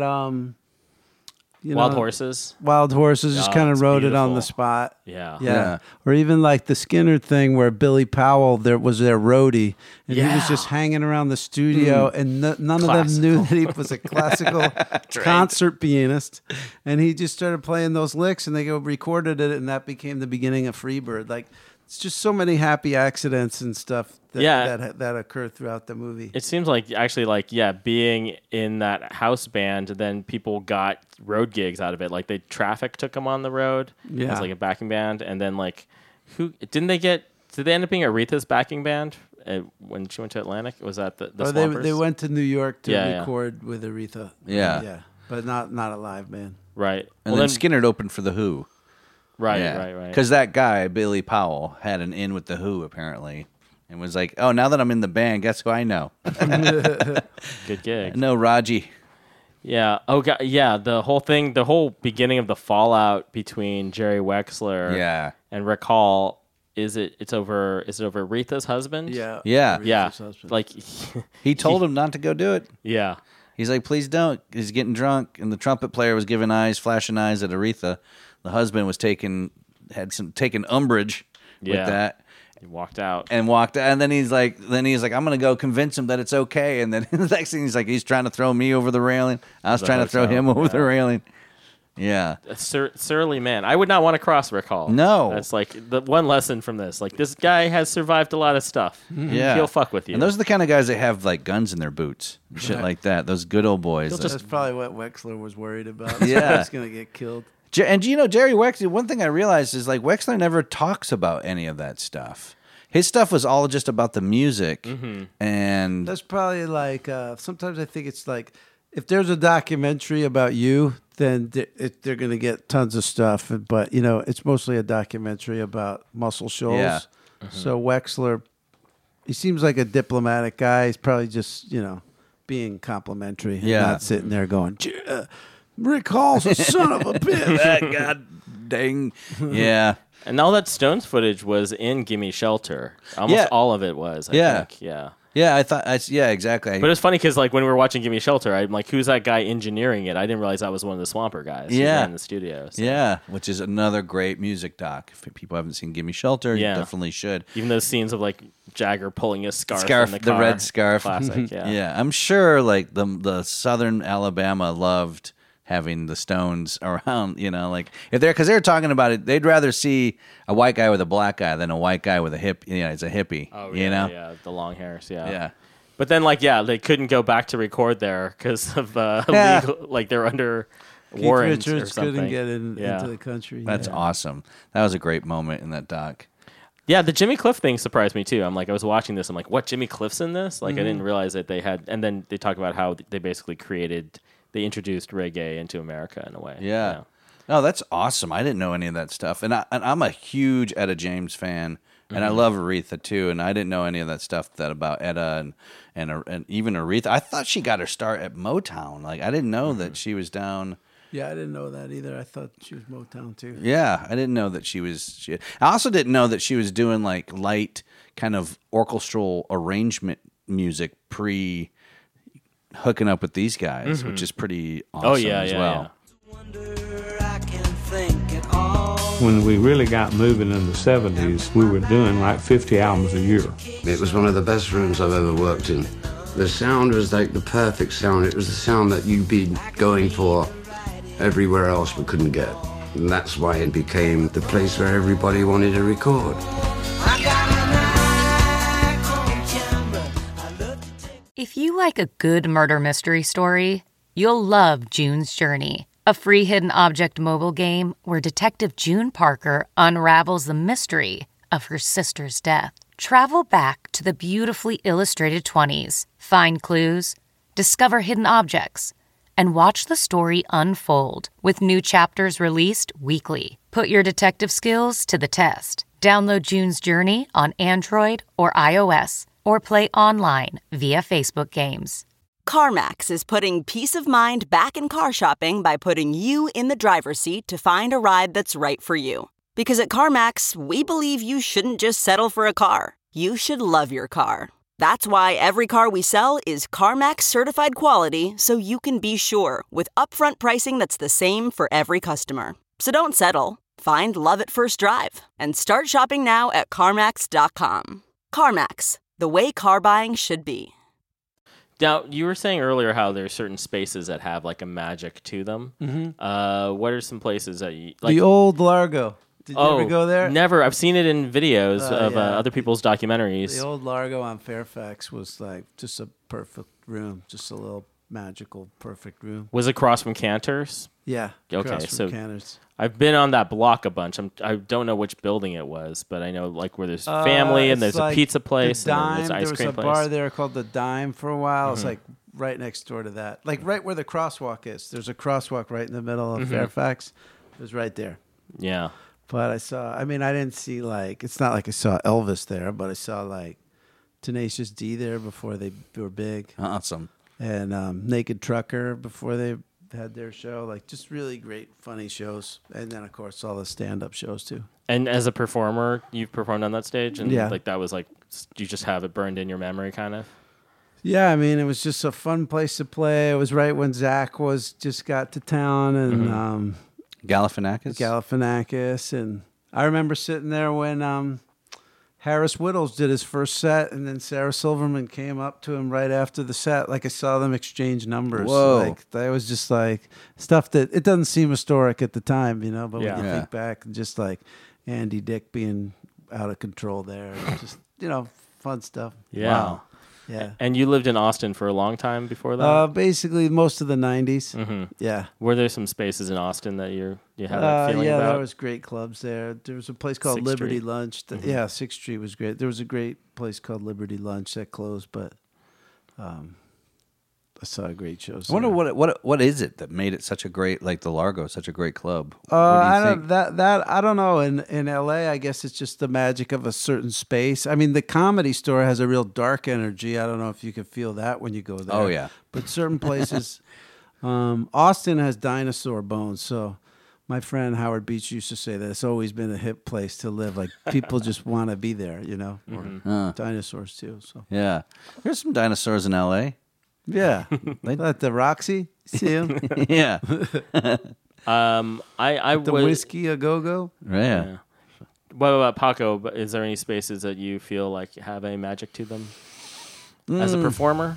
Wild Horses. Wild Horses just kind of wrote it on the spot. Yeah. Or even like the Skinner thing where Billy Powell was their roadie and he was just hanging around the studio and none of them knew that he was a classical concert pianist, and he just started playing those licks and they recorded it, and that became the beginning of Freebird. Like, it's just so many happy accidents and stuff that occur throughout the movie. It seems like actually being in that house band, then people got road gigs out of it. Like Traffic took them on the road as like a backing band, and then did they end up being Aretha's backing band when she went to Atlantic? Was that the Swampers? They went to New York to record with Aretha. Yeah. But not a live band. Right. And then Skinner opened for The Who. Right. Because that guy, Billy Powell, had an in with The Who, apparently, and was like, oh, now that I'm in the band, guess who I know? Good gig. No, Raji. Yeah. Oh, God. Yeah. The whole beginning of the fallout between Jerry Wexler and Rick Hall, is it over Aretha's husband? Yeah. Yeah. Aretha's husband. Like, he told him not to go do it. Yeah. He's like, please don't. He's getting drunk, and the trumpet player was giving flashing eyes at Aretha. The husband was taking umbrage with that. He walked out. And then he's like, I'm gonna go convince him that it's okay. And then the next thing he's trying to throw me over the railing. I was trying to throw him over the railing. Yeah. A surly man. I would not want to cross Rick Hall. No. That's like the one lesson from this. Like, this guy has survived a lot of stuff. Yeah. He'll fuck with you. And those are the kind of guys that have like guns in their boots and shit like that. Those good old boys. That's probably what Wexler was worried about. Yeah. He's gonna get killed. And Jerry Wexler, one thing I realized is like Wexler never talks about any of that stuff. His stuff was all just about the music. And that's probably like, sometimes I think it's like, if there's a documentary about you, then they're going to get tons of stuff. But, it's mostly a documentary about Muscle Shoals. Yeah. So Wexler, he seems like a diplomatic guy. He's probably just, being complimentary. Yeah. Not sitting there going, Rick Hall's a son of a bitch. That god dang. Yeah. And all that Stones footage was in Gimme Shelter. Almost all of it was, I think. Yeah. Yeah, exactly. But it's funny because when we were watching Gimme Shelter, I'm like, who's that guy engineering it? I didn't realize that was one of the Swamper guys who ran the studio. So. Yeah, which is another great music doc. If people haven't seen Gimme Shelter, you definitely should. Even those scenes of like Jagger pulling a scarf in the car. The red scarf. Classic, yeah. Yeah, I'm sure like the southern Alabama loved having the Stones around, because they're talking about it, they'd rather see a white guy with a black guy than a white guy with a it's a hippie. Oh, yeah, the long hairs, yeah. Yeah. But then, they couldn't go back to record there because of legal, they're under warrants Keith Richards or something. couldn't get into the country. That's awesome. That was a great moment in that doc. Yeah, the Jimmy Cliff thing surprised me too. I was watching this, I'm like, what, Jimmy Cliff's in this? I didn't realize that they had, and then they talk about how they basically they introduced reggae into America in a way. Yeah. No, that's awesome. I didn't know any of that stuff. And I'm a huge Etta James fan, and I love Aretha too, and I didn't know any of that stuff about Etta and even Aretha. I thought she got her start at Motown. Like, I didn't know that she was down. Yeah, I didn't know that either. I thought she was Motown too. Yeah, I didn't know that she was. I also didn't know that she was doing like light kind of orchestral arrangement music hooking up with these guys, which is pretty awesome as well. When we really got moving in the 70s, we were doing like 50 albums a year. It was one of the best rooms I've ever worked in. The sound was like the perfect sound. It was the sound that you'd be going for everywhere else but couldn't get. And that's why it became the place where everybody wanted to record. If you like a good murder mystery story, you'll love June's Journey. a free hidden object mobile game where Detective June Parker unravels the mystery of her sister's death. Travel back to the beautifully illustrated 20s, find clues, discover hidden objects, and watch the story unfold with new chapters released weekly. Put your detective skills to the test. Download June's Journey on Android or iOS, or play online via Facebook Games. CarMax is putting peace of mind back in car shopping by putting you in the driver's seat to find a ride that's right for you. Because at CarMax, we believe you shouldn't just settle for a car. You should love your car. That's why every car we sell is CarMax certified quality, so you can be sure with upfront pricing that's the same for every customer. So don't settle. Find love at first drive and start shopping now at CarMax.com. CarMax, the way car buying should be. Now, you were saying earlier how there are certain spaces that have like a magic to them. Mhm. What are some places that you like? The old Largo. Did you ever go there? Never. I've seen it in videos of yeah. other people's documentaries. The old Largo on Fairfax was like just a perfect room, just a little magical, perfect room. Was it across from Cantor's? Yeah. Okay, across from so Cantor's. I've been on that block a bunch. I don't know which building it was, but I know like where there's family and It's there's like a pizza place the and Dime. there's an ice cream There was a place. bar there called the Dime for a while. It's Mhm. like right next door to that, like right where the crosswalk is. There's a crosswalk right in the middle of Mhm. Fairfax. It was right there. Yeah. But I didn't see like, it's not like I saw Elvis there, but I saw like Tenacious D there before they were big. Awesome. And Naked Trucker before they had their show. Like just really great, funny shows. And then, of course, all the stand-up shows too. And as a performer, you've performed on that stage, and Yeah. like that was like you just have it burned in your memory, kind of. Yeah, I mean, it was just a fun place to play. It was right when Zach just got to town, and Galifianakis, and I remember sitting there when Harris Whittles did his first set, and then Sarah Silverman came up to him right after the set. Like I saw them exchange numbers. Whoa. Like that was just like stuff that it doesn't seem historic at the time, you know. But Yeah. when you Yeah. think back, and just like Andy Dick being out of control there, and just fun stuff. Yeah. Wow. Yeah. And you lived in Austin for a long time before that. Basically most of the 90s. Mhm. Yeah. Were there some spaces in Austin that you had that feeling yeah, about? there was great clubs there. There was a place called 6th Liberty Street. Lunch. Mhm. Yeah, 6th Street was great. There was a great place called Liberty Lunch that closed, but I saw great shows. I wonder there. what is it that made it such a great, like the Largo, such a great club? What do you I think? don't I don't know. In LA, I guess it's just the magic of a certain space. I mean, the Comedy Store has a real dark energy. I don't know if you can feel that when you go there. Oh, yeah. But certain places, Austin has dinosaur bones. So my friend Howard Beach used to say that it's always been a hip place to live. Like people just want to be there, or Huh. dinosaurs too. So Yeah, there's some dinosaurs in L.A. yeah, at the Roxy, see 'em? Yeah. I the was Whiskey a Go Go. Yeah. What about Paco? Is there any spaces that you feel like have a magic to them as a performer?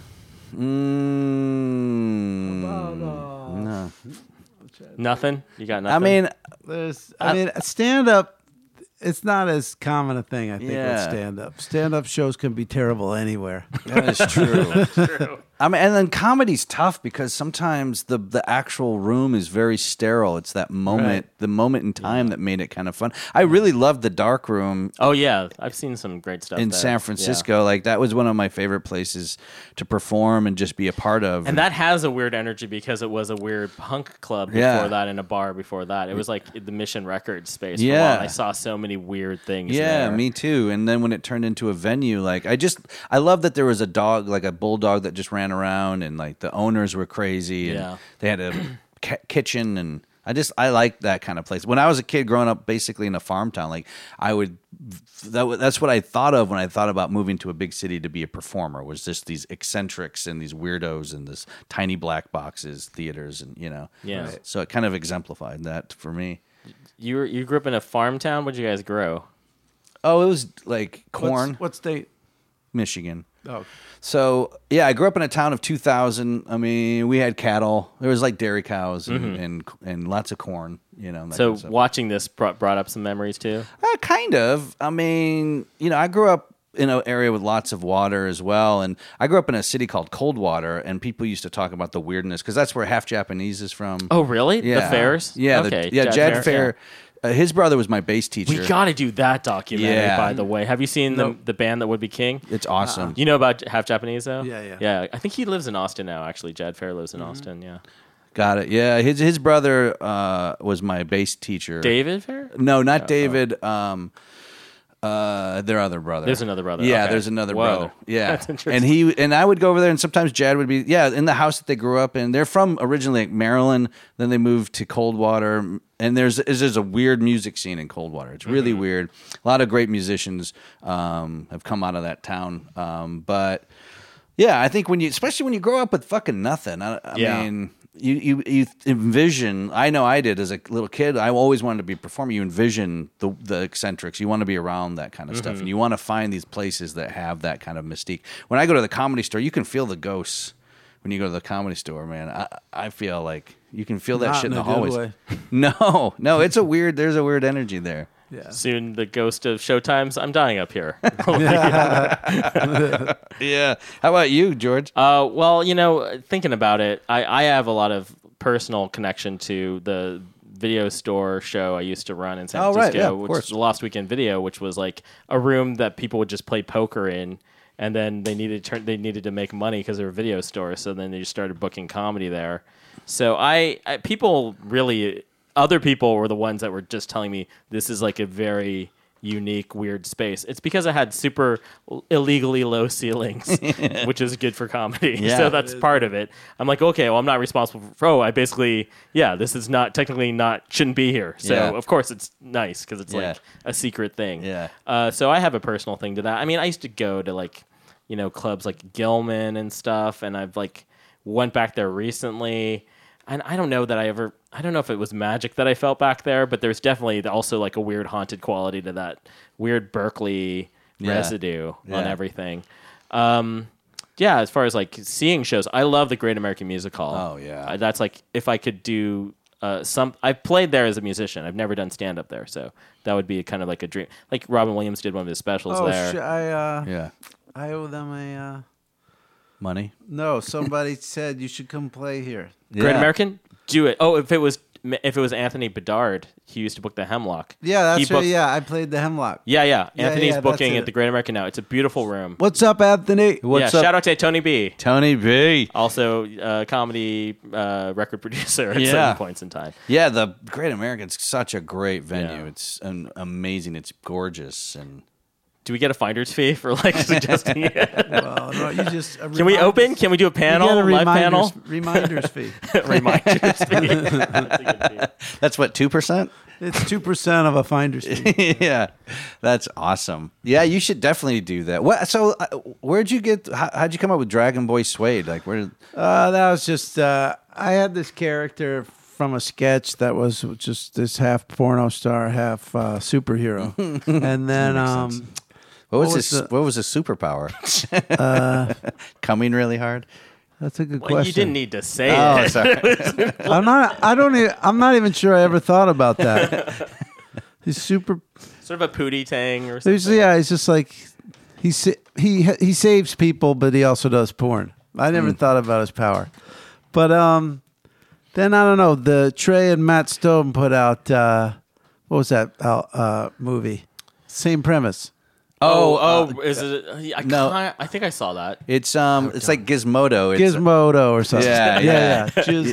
No. Nothing. You got nothing. I mean, stand up. It's not as common a thing, I think, with Yeah. stand up. Stand up shows can be terrible anywhere. That is true. I mean, and then comedy's tough because sometimes the actual room is very sterile. It's that moment, Right. the moment in time that made it kind of fun. I really loved the dark room. Oh yeah, I've seen some great stuff in there. San Francisco. Like that was one of my favorite places to perform and just be a part of. And that has a weird energy because it was a weird punk club before Yeah. that and a bar before that. It was like the Mission Records space. For a Yeah. while. I saw so many weird things. Yeah, there. me too. And then when it turned into a venue, like I love that there was a dog, like a bulldog that just ran around, and like the owners were crazy, and Yeah. they had a kitchen, and I like that kind of place. When I was a kid growing up, basically in a farm town, like that's what I thought of when I thought about moving to a big city to be a performer. Was just these eccentrics and these weirdos and this tiny black boxes theaters, and Yeah. Right. So it kind of exemplified that for me. You grew up in a farm town. What'd you guys grow? Oh, it was like corn. What state? Michigan. Oh. So, yeah, I grew up in a town of 2,000. I mean, we had cattle. There was like dairy cows and lots of corn, that So kind of stuff. watching this brought up some memories too. Kind of. I mean, I grew up in an area with lots of water as well. And I grew up in a city called Coldwater, and people used to talk about the weirdness because that's where Half Japanese is from. Oh, really? Yeah. The Fairs? Yeah, Okay, Jad Fair. His brother was my bass teacher. We got to do that documentary, Yeah. by the way. Have you seen the band that would be king? It's awesome. You know about Half Japanese, though? Yeah. Yeah, I think he lives in Austin now, actually. Jad Fair lives in Austin, yeah. Got it. Yeah, his brother was my bass teacher. David Fair? No, not David. Their other brother. There's another brother. Yeah, Okay. there's another Whoa. brother. Yeah, That's interesting. and I would go over there, and sometimes Jad would be in the house that they grew up in. They're from originally like Maryland, then they moved to Coldwater, and there's a weird music scene in Coldwater. It's really weird. A lot of great musicians have come out of that town, but yeah, I think especially when you grow up with fucking nothing. I mean. You envision. I know I did as a little kid. I always wanted to be a performer. You envision the eccentrics. You want to be around that kind of stuff, and you want to find these places that have that kind of mystique. When I go to the Comedy Store, you can feel the ghosts. When you go to the Comedy Store, man, I feel like you can feel that Not shit in in the a good hallways. way. No, there's a weird energy there. Yeah. Soon the ghost of Showtimes. I'm dying up here. Yeah. How about you, George? Well, thinking about it, I have a lot of personal connection to the video store show I used to run in San Francisco, right. Yeah, of which course. is the Lost Weekend Video, which was like a room that people would just play poker in, and then they needed to make money because they were a video store, so then they just started booking comedy there. So other people were the ones that were just telling me this is like a very unique, weird space. It's because I had super illegally low ceilings, which is good for comedy. Yeah. So that's part of it. I'm like, okay, well, I'm not responsible for, this is not technically shouldn't be here. So Yeah. of course it's nice because it's like a secret thing. Yeah. So I have a personal thing to that. I mean, I used to go to clubs like Gilman and stuff, and I've went back there recently. And I don't know if it was magic that I felt back there, but there's definitely also like a weird haunted quality to that weird Berkeley residue on everything. As far as seeing shows, I love the Great American Music Hall. Oh, yeah. That's if I could do I played there as a musician. I've never done stand up there, so that would be kind of like a dream. Like Robin Williams did one of his specials there. I owe them a money. No, somebody said you should come play here. Great American, do it. Oh, if it was Anthony Bedard, he used to book the Hemlock. Yeah, that's right. Yeah, I played the Hemlock. Yeah. Anthony's booking that's at the Great American now. It's a beautiful room. What's up, Anthony? What's up? Shout out to Tony B. Tony B. Also, comedy record producer at certain points in time. Yeah, the Great American's such a great venue. Yeah. It's amazing. It's gorgeous. And do we get a finder's fee for suggesting it? Well, no, you just can we open? Can we do a panel? You get a live panel? Reminders fee. Reminders fee. That's a good fee. That's what, 2%? It's 2% of a finder's fee. Yeah, that's awesome. Yeah, you should definitely do that. What? So, where'd you get? How'd you come up with Dragon Boy Suede? Like, where? That was just I had this character from a sketch that was just this half porno star, half superhero, and then what was his superpower? Coming really hard. That's a good Well, question. you didn't need to say it. Sorry. I'm not even sure I ever thought about that. He's super. Sort of a Pootie Tang or something. He's just like he saves people, but he also does porn. I never thought about his power, but then I don't know. The Trey and Matt Stone put out what was that movie? Same premise. Is it? I think I saw that. It's it's like Gizmodo. It's Gizmodo or something. Yeah.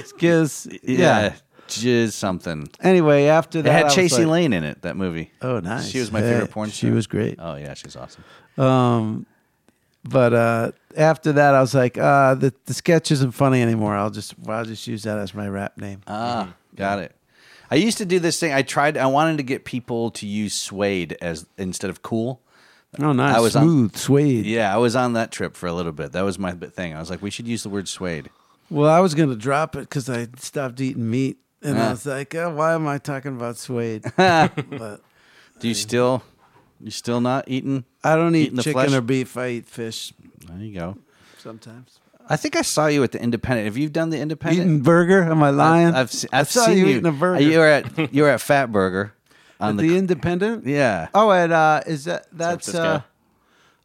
Giz something. Anyway, after that, it had I was Chasey like, Lane in it. That movie. Oh, nice. She was my favorite porn star. She was great. Oh yeah, she's awesome. But after that, I was like, the sketch isn't funny anymore. I'll just use that as my rap name. Got it. I used to do this thing. I wanted to get people to use suede instead of cool. Oh, nice. Smooth suede. Yeah, I was on that trip for a little bit. That was my thing. I was like, we should use the word suede. Well, I was going to drop it because I stopped eating meat. And I was like, why am I talking about suede? But do you still not eating? I don't eat the chicken flesh? or beef. I eat fish. There you go. Sometimes. I think I saw you at the Independent. Have you done the Independent? Eating burger? Am I lying? I've saw seen you eating a burger. You were at Fat Burger. At the Independent? Yeah. Oh, that's Francisco.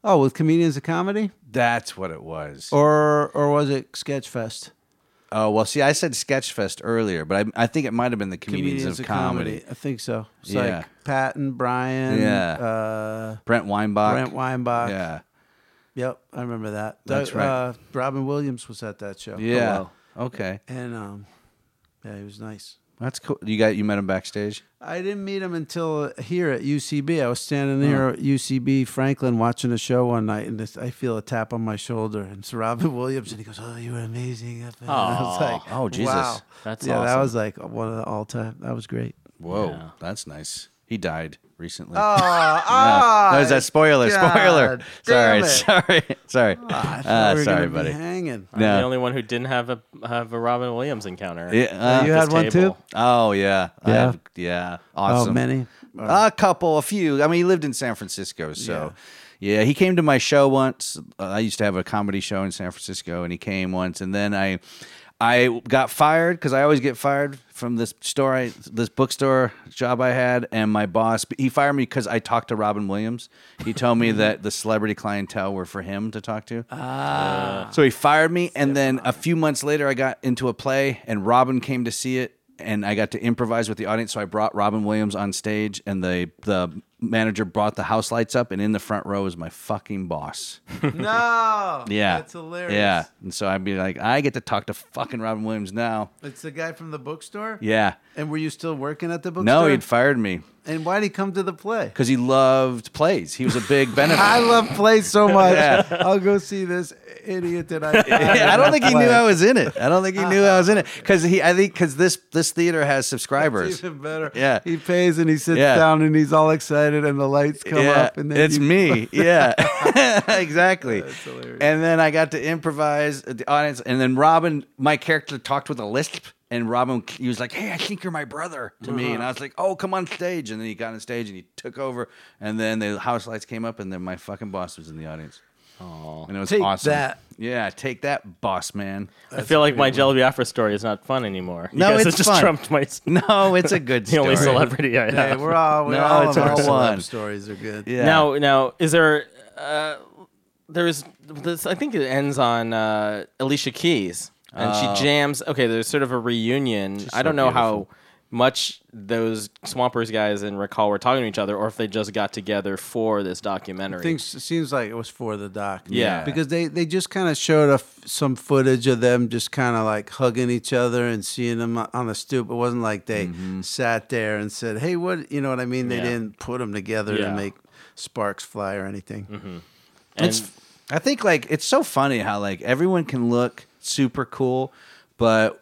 Oh, with Comedians of Comedy? That's what it was. Or was it Sketchfest? Oh, well, see, I said Sketchfest earlier, but I think it might have been the Comedians of Comedy. I think so. It's Yeah. like Patton, Brian, Brent Weinbach. Yeah. Yep, I remember that. That's right. Robin Williams was at that show. Yeah. Oh, wow. Okay. And yeah, he was nice. That's cool. You met him backstage? I didn't meet him until here at UCB. I was standing here at UCB Franklin watching a show one night, and I feel a tap on my shoulder, and it's Robin Williams, and he goes, "Oh, you were amazing." And I was like, "Oh, Jesus, wow. That's awesome." That awesome. was like one of the all-time. That was great. Whoa, that's nice. He died recently. Oh, There's that spoiler. God, Sorry. damn it. Sorry. I thought we were Sorry, gonna be buddy. hanging. I'm the only one who didn't have a Robin Williams encounter. Yeah, you had one too? Oh yeah. Yeah? Awesome. Oh, many? A few. I mean, he lived in San Francisco, so yeah. He came to my show once. I used to have a comedy show in San Francisco, and he came once, and then I got fired because I always get fired from this bookstore job I had, and my boss, he fired me because I talked to Robin Williams. He told me that the celebrity clientele were for him to talk to. So he fired me, and then a few months later, I got into a play, and Robin came to see it, and I got to improvise with the audience. So I brought Robin Williams on stage, and the manager brought the house lights up, and in the front row is my fucking boss. No. Yeah. That's hilarious. Yeah. And so I'd be like, I get to talk to fucking Robin Williams now. It's the guy from the bookstore? Yeah. And were you still working at the bookstore? No, he'd fired me. And why did he come to the play? Because he loved plays. He was a big benefit. I love plays so much. Yeah. I'll go see this idiot that I don't think he knew I was in it. Because this theater has subscribers. That's even better. Yeah. He pays and he sits down and he's all excited and the lights come up. And then it's me. Yeah. Exactly. That's hilarious. And then I got to improvise at the audience. And then Robin, my character, talked with a lisp. And Robin, he was like, "Hey, I think you're my brother," to me. And I was like, "Oh, come on stage." And then he got on stage and he took over. And then the house lights came up and then my fucking boss was in the audience. Oh, and it was Take awesome. that. Yeah, take that, boss man. I feel like my Jello Biafra story is not fun anymore. No, You guys it's have just fun. trumped my. No, it's a good the story. only celebrity I have. Hey, we're all it's our all celeb one. stories are good. Yeah. Now, is there? There's this. I think it ends on Alicia Keys, and she jams. Okay, there's sort of a reunion. I don't know how much those Swampers guys and Recall were talking to each other, or if they just got together for this documentary. It seems like it was for the doc. Yeah. Because they just kind of showed some footage of them just kind of like hugging each other and seeing them on the stoop. It wasn't like they sat there and said, "Hey, what?" You know what I mean? They didn't put them together to make sparks fly or anything. Mm-hmm. And I think like it's so funny how like everyone can look super cool, but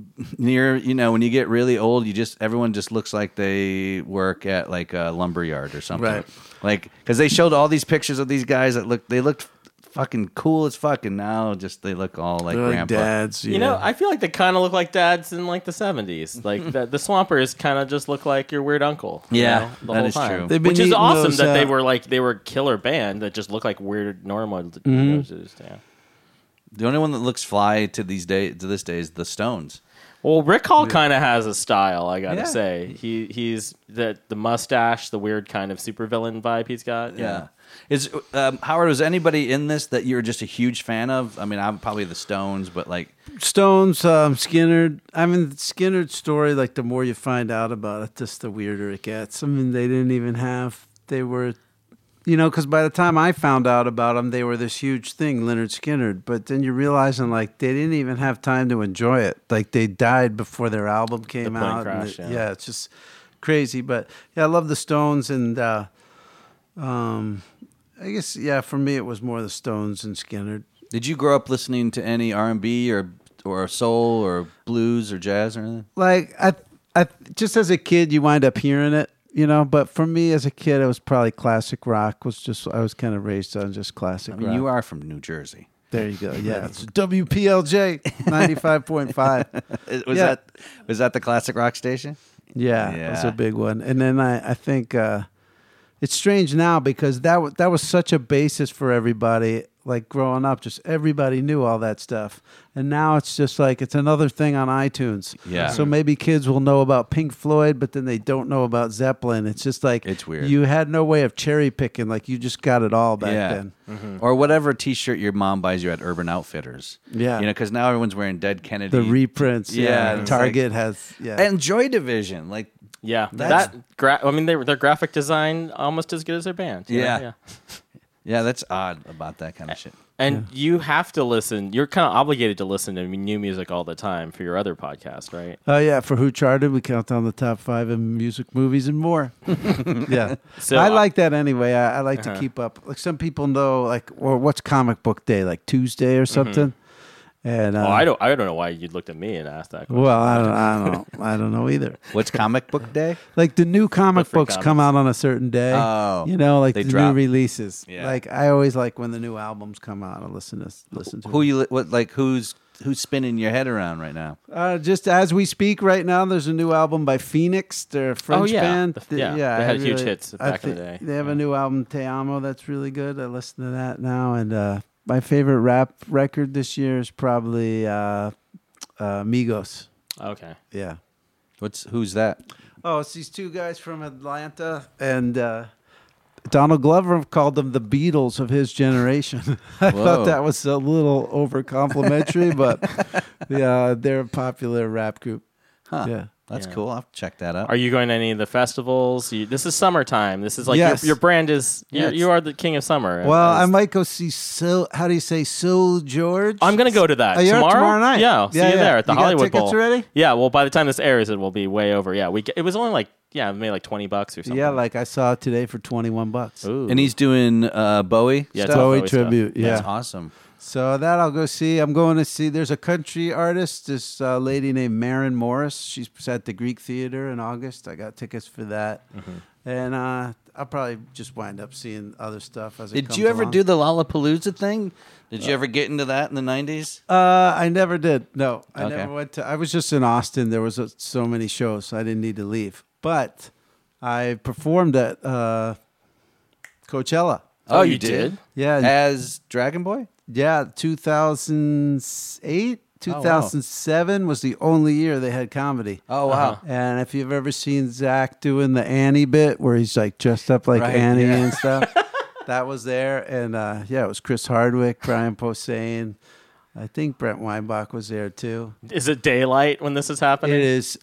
when you get really old, everyone just looks like they work at like a lumberyard or something. Right. Like because they showed all these pictures of these guys that looked fucking cool as fuck, and now they look all like They're grandpa. like dads. You know, I feel like they kind of look like dads in like the 70s. Like the Swampers kind of just look like your weird uncle. Yeah, the that whole is time. true. They've been Which is eating awesome those, that they were a killer band that just look like weird normal. Yeah. The only one that looks fly to this day is the Stones. Well, Rick Hall kind of has a style, I gotta say. He's the mustache, the weird kind of supervillain vibe he's got. Yeah. Is Howard, was anybody in this that you were just a huge fan of? I mean, I'm probably the Stones, but like Stones, Skynyrd. I mean, Skynyrd's story, like the more you find out about it, just the weirder it gets. I mean, they didn't even have, they were, because by the time I found out about them, they were this huge thing, Lynyrd Skynyrd. But then you're realizing, like, they didn't even have time to enjoy it. Like, they died before their album came out. Crash, yeah, it's just crazy. But, yeah, I love the Stones. And I guess, for me, it was more the Stones and Skynyrd. Did you grow up listening to any R&B or soul or blues or jazz or anything? Like, I just as a kid, you wind up hearing it. But for me as a kid, it was probably classic rock. I was kind of raised on just classic rock. You are from New Jersey. There you go. Yeah, it's WPLJ 95.5. Was that the classic rock station? Yeah, it was a big one. And then I think it's strange now because that was such a basis for everybody. Like growing up, just everybody knew all that stuff. And now it's just like it's another thing on iTunes. Yeah. So maybe kids will know about Pink Floyd, but then they don't know about Zeppelin. It's just like it's weird. You had no way of cherry picking. Like you just got it all back then. Or whatever T-shirt your mom buys you at Urban Outfitters. Yeah. Because now everyone's wearing Dead Kennedy. The reprints. Yeah. Target has. Yeah. And Joy Division. Like. Yeah. That's, I mean, their graphic design almost as good as their band. Yeah. Yeah, that's odd about that kind of shit. And you have to listen. You're kind of obligated to listen to new music all the time for your other podcast, right? Oh, yeah. For Who Charted, we count down the top 5 in music, movies, and more. Yeah. So, I like that anyway. I like to keep up. Like some people know, like, or what's comic book day? Like Tuesday or something? And I don't know why you looked at me and asked that question. Well, I don't know either. What's comic book day? Like the new comic books come out on a certain day. Oh, like they the drop. new releases. Yeah. Like I always like when the new albums come out. I listen to. Who's spinning your head around right now? Just as we speak right now, there's a new album by Phoenix. They're a French band. They had huge hits back in the day. They have a new album, Te Amo, that's really good. I listen to that now, and my favorite rap record this year is probably Migos. Okay. Yeah. Who's that? Oh, it's these two guys from Atlanta, and Donald Glover called them the Beatles of his generation. I thought that was a little over-complimentary, but they're a popular rap group. Huh. Yeah. That's cool. I'll check that out. Are you going to any of the festivals? This is summertime. This is like your brand is. You are the king of summer. Well, I might go see how do you say Soul George? I'm going to go to that tomorrow Yeah, night. I'll see you there at the you Hollywood got tickets Bowl. Already? Yeah. Well, by the time this airs, it will be way over. Yeah, it was only like maybe like $20 or something. Yeah, like I saw it today for $21. Ooh. And he's doing Bowie. Yeah, stuff? Bowie tribute. Stuff. Yeah, That's awesome. So that I'll go see. I'm going to see. There's a country artist, this lady named Maren Morris. She's at the Greek Theater in August. I got tickets for that, and I'll probably just wind up seeing other stuff as it comes Did you ever along. do the Lollapalooza thing? Did you ever get into that in the 90s? I never did. No, I Okay. never went to. I was just in Austin. There was so many shows, so I didn't need to leave. But I performed at Coachella. Oh, you did? Yeah. As Dragon Boy? Yeah, 2008, 2007 was the only year they had comedy. Oh, wow. And if you've ever seen Zach doing the Annie bit where he's like dressed up like Annie and stuff, that was there. And it was Chris Hardwick, Brian Posehn. I think Brent Weinbach was there too. Is it daylight when this is happening? It is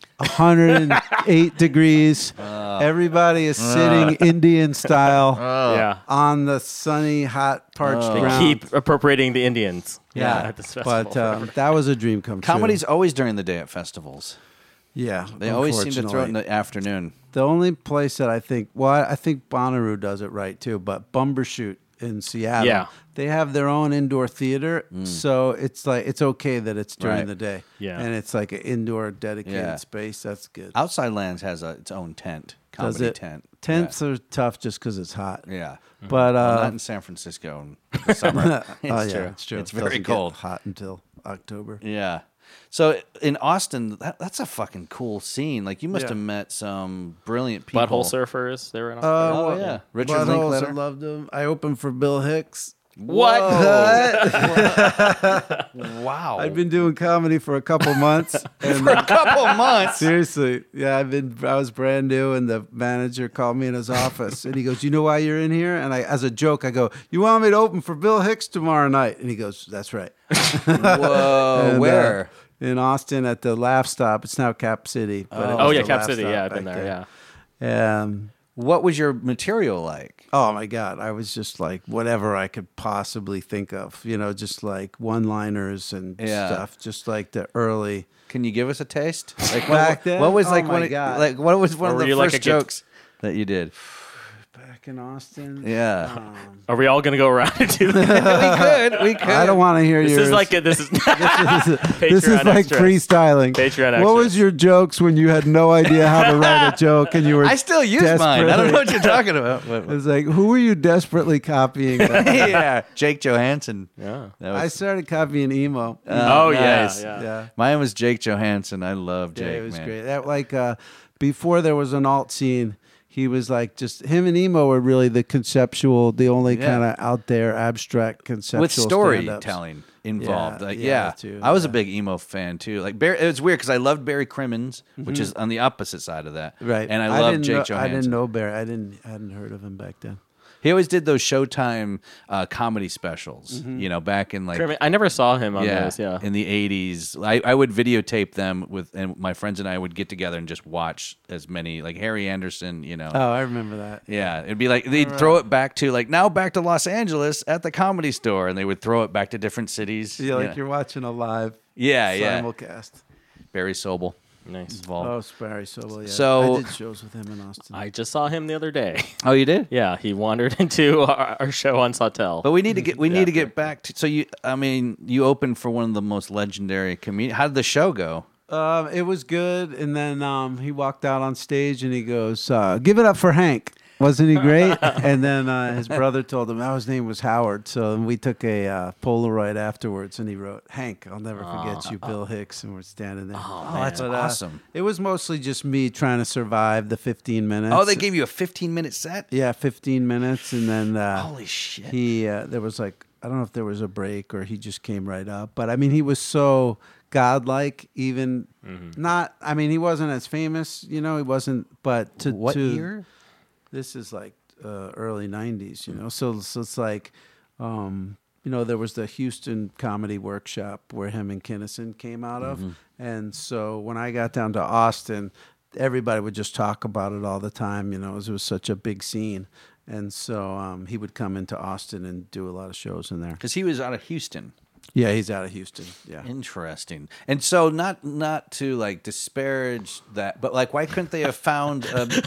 108 degrees. Everybody is sitting Indian style on the sunny, hot, parched They ground. keep appropriating the Indians. Yeah, at this festival. but that was a dream come true. Comedy's always during the day at festivals. Yeah, They always seem to throw it in unfortunately. the afternoon. The only place that I think Bonnaroo does it right too, but Bumbershoot in Seattle, Yeah. they have their own indoor theater, so it's like it's okay that it's during Right. the day, Yeah. and it's like an indoor dedicated Yeah. space. That's good. Outside Lands has its own tent, Does comedy it? tent. Tents are tough just because it's hot. Yeah. But Well, not in San Francisco in the summer. it's true. It's It very doesn't get cold. hot until October. Yeah. So in Austin, that's a fucking cool scene. Like you must Yeah. have met some brilliant people. Butthole Surfers, they were in Oh, yeah. Richard Buttholes, I Linklater. loved him. I opened for Bill Hicks. What? Wow. I'd been doing comedy for a couple months. And For a couple months. Seriously. Yeah, I was brand new, and the manager called me in his office, and he goes, "You know why you're in here?" And as a joke, I go, "You want me to open for Bill Hicks tomorrow night?" And he goes, "That's right." Whoa. And, Where? In Austin at the Laugh Stop. It's now Cap City. But it Oh, was yeah, the Cap Laugh City. Stop Yeah, I've been back there. then. What was your material like? Oh my God. I was just like whatever I could possibly think of, just like one-liners and stuff, just like the early. Can you give us a taste? Like Back then? what was Oh like my one? God. Like what was one Or of were the you like first a jokes that you did? Back in Austin. Yeah. Are we all going to go around and do that? We could. I don't want to hear This yours. is like this is this Patreon is like extras. freestyling. Patreon What extras. was your jokes when you had no idea how to write a joke and you were I still use mine. I don't know what you're talking about. It was like, who were you desperately copying? Yeah, Jake Johansson. Yeah. That I was, started copying emo. Oh, yeah, nice. yeah. Mine was Jake Johansson. I love Jake. Yeah, it was man. great. That before there was an alt scene, he was like just him and Emo were really the conceptual, the only kind of out there abstract conceptual with stand-ups. storytelling involved. Too, I was a big Emo fan too. Like Barry, it was weird because I loved Barry Crimmins, which is on the opposite side of that. Right. And I loved Jake Johansson. Johansson. I didn't know Barry. I hadn't heard of him back then. He always did those Showtime comedy specials, you know, back in like... I never saw him on those, in the 80s. I would videotape them and my friends and I would get together and just watch as many, like Harry Anderson, you know. Oh, I remember that. Yeah, it'd be like, they'd throw it back to, like, now back to Los Angeles at the Comedy Store, and they would throw it back to different cities. Yeah, like you're watching a live simulcast. Barry Sobel. Nice. Involved. Oh, Barry Sobel, yeah. So, I did shows with him in Austin. I just saw him the other day. Oh, you did? Yeah, he wandered into our show on Sawtell. But we need to get back to. So you opened for one of the most legendary comedians. How did the show go? It was good, and then he walked out on stage and he goes, "Give it up for Hank." Wasn't he great? And then his brother told him his name was Howard. So we took a Polaroid afterwards, and he wrote, "Hank, I'll never forget you, Bill Hicks." And we're standing there. Oh, that's awesome. It was mostly just me trying to survive the 15 minutes. Oh, they gave you a 15-minute set? Yeah, 15 minutes, and then holy shit. He there was like, I don't know if there was a break or he just came right up, but I mean he was so godlike, even not. I mean he wasn't as famous, you know. He wasn't, but what year? This is like early 90s, you know. So it's like, you know, there was the Houston Comedy Workshop where him and Kinnison came out of. And so when I got down to Austin, everybody would just talk about it all the time, you know, it was such a big scene. And so he would come into Austin and do a lot of shows in there. Because he was out of Houston. Yeah, he's out of Houston. Yeah. Interesting. And so not to like disparage that, but like why couldn't they have found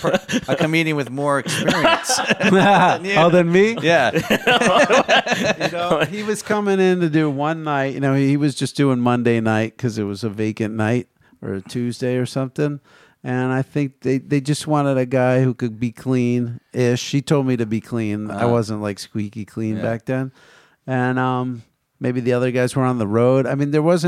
a comedian with more experience than me? Yeah. You know, he was coming in to do one night. You know, he was just doing Monday night because it was a vacant night or a Tuesday or something. And I think they just wanted a guy who could be clean-ish. He told me to be clean. I wasn't like squeaky clean back then. And maybe the other guys were on the road. I mean, there was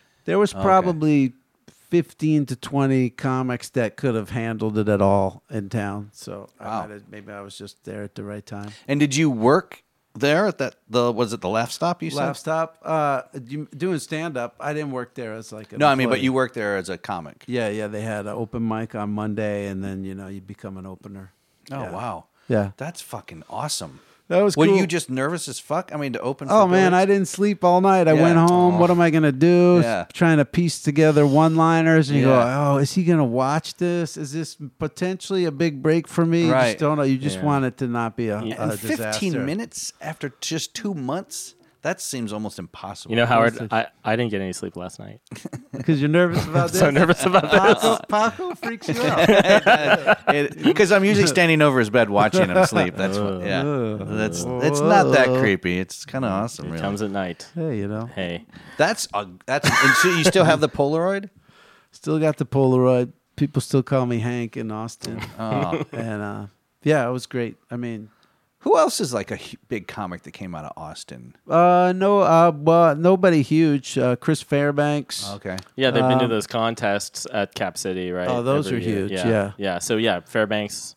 probably 15 to 20 comics that could have handled it at all in town. So maybe I was just there at the right time. And did you work there at was it the Laugh Stop you said? Laugh Stop. Doing stand-up. I didn't work there as like an No, I mean, but employee. you worked there as a comic. Yeah. They had an open mic on Monday, and then, you know, you become an opener. Oh, Yeah. wow. Yeah. That's fucking awesome. That was Were cool. you just nervous as fuck? I mean, to open for Oh, man, Billy? I didn't sleep all night. I Yeah. went home. Oh. What am I going to do? Yeah. Trying to piece together one-liners. And you go, Yeah. oh, is he going to watch this? Is this potentially a big break for me? You Right. just don't know. You just Yeah. want it to not be a And 15 disaster. minutes after just 2 months? That seems almost impossible. You know, Howard, I didn't get any sleep last night. Because you're nervous about this? So nervous about this. Paco freaks you out. Because I'm usually standing over his bed watching him sleep. That's it's not that creepy. It's kind of awesome. It Really. comes at night. Hey, you know. Hey. And so you still have the Polaroid? Still got the Polaroid. People still call me Hank in Austin. Oh. And yeah, it was great. I mean, who else is like a big comic that came out of Austin? well, nobody huge. Chris Fairbanks. Okay. Yeah, they've been to those contests at Cap City, right? Oh, those Every are year. huge, yeah. So yeah, Fairbanks.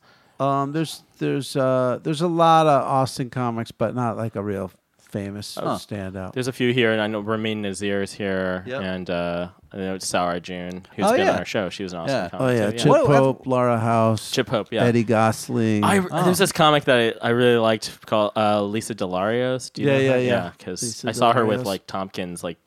There's a lot of Austin comics, but not like a real famous standout. There's a few here, and I know Ramin Nazir is here, Yep. and I know Sarah June, who's Oh, been yeah. on our show. She was an Austin Oh comic. yeah, too, Chip Pope, Laura House, Chip Pope, yeah. Eddie Gosling. There's this comic that I really liked called Lisa Delarios. Do you know her? Yeah. Because Lisa I saw her with Delarios. like Tompkins like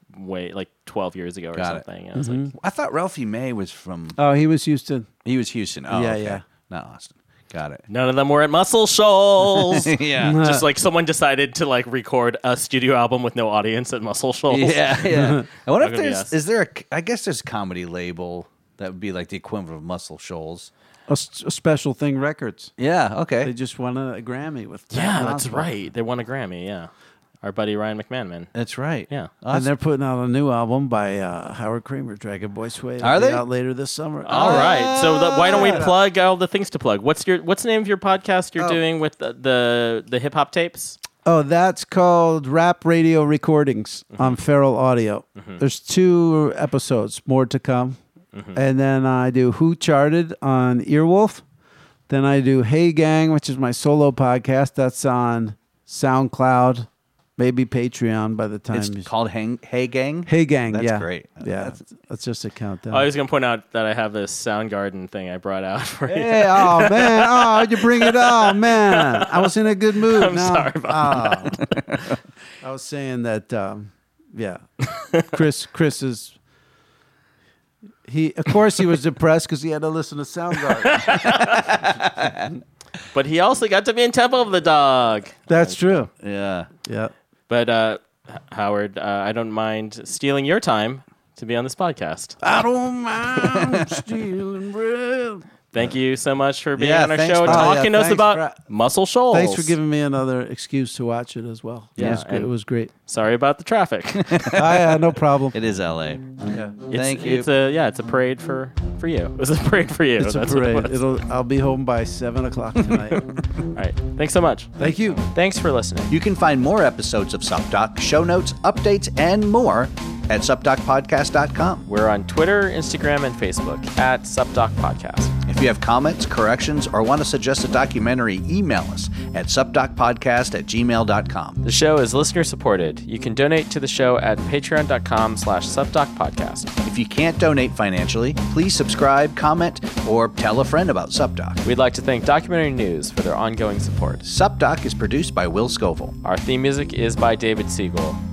12 years ago or Got it. something. And I was like, I thought Ralphie May was from. Oh, he was Houston. He was Houston. Oh, Yeah, okay. yeah. Not Austin. Got it. none of them were at Muscle Shoals. Yeah. Just like someone decided to like record a studio album with no audience at Muscle Shoals. Yeah. I wonder if Not gonna be there's us. is there I guess there's a comedy label that would be like the equivalent of Muscle Shoals. A Special Thing Records. Yeah. Okay. They just won a Grammy with. Yeah, Patton that's Oswalt. right. They won a Grammy. Yeah, our buddy Ryan McMahon. That's right. Yeah. And they're putting out a new album by Howard Kramer, Dragon Boy Suede. Are It'll be they? out later this summer? All right. So why don't we plug all the things to plug? What's the name of your podcast you're doing with the hip hop tapes? Oh, that's called Rap Radio Recordings on Feral Audio. There's 2 episodes, more to come. And then I do Who Charted on Earwolf. Then I do Hey Gang, which is my solo podcast. That's on SoundCloud, maybe Patreon by the time. It's called Hey Gang? Hey Gang, That's yeah. great. Yeah, that's just a countdown. I was going to point out that I have this Soundgarden thing I brought out for you. Hey, oh, man. Oh, you bring it on, man. I was in a good mood. I'm sorry about that. I was saying that, Chris is... Of course, he was depressed because he had to listen to Soundgarden. But he also got to be in Temple of the Dog. That's true. Yeah. Yeah. But Howard, I don't mind stealing your time to be on this podcast. I don't mind stealing breath. Thank you so much for being on our show and for- talking to us thanks about Muscle Shoals. Thanks for giving me another excuse to watch it as well. Yeah, It was great. Sorry about the traffic. Yeah, no problem. It is LA. Yeah. Thank you. It's a parade for you. It's a parade for you. It's That's a what it parade. was. I'll be home by 7:00 tonight. All right. Thanks so much. Thank you. Thanks for listening. You can find more episodes of SupDoc, show notes, updates, and more at supdocpodcast.com. We're on Twitter, Instagram, and Facebook at SupDoc Podcast. If you have comments, corrections, or want to suggest a documentary, email us at supdocpodcast@gmail.com. The show is listener supported. You can donate to the show at patreon.com/SupDocPodcast. If you can't donate financially, please subscribe, comment, or tell a friend about SupDoc. We'd like to thank Documentary News for their ongoing support. SupDoc is produced by Will Scoville. Our theme music is by David Siegel.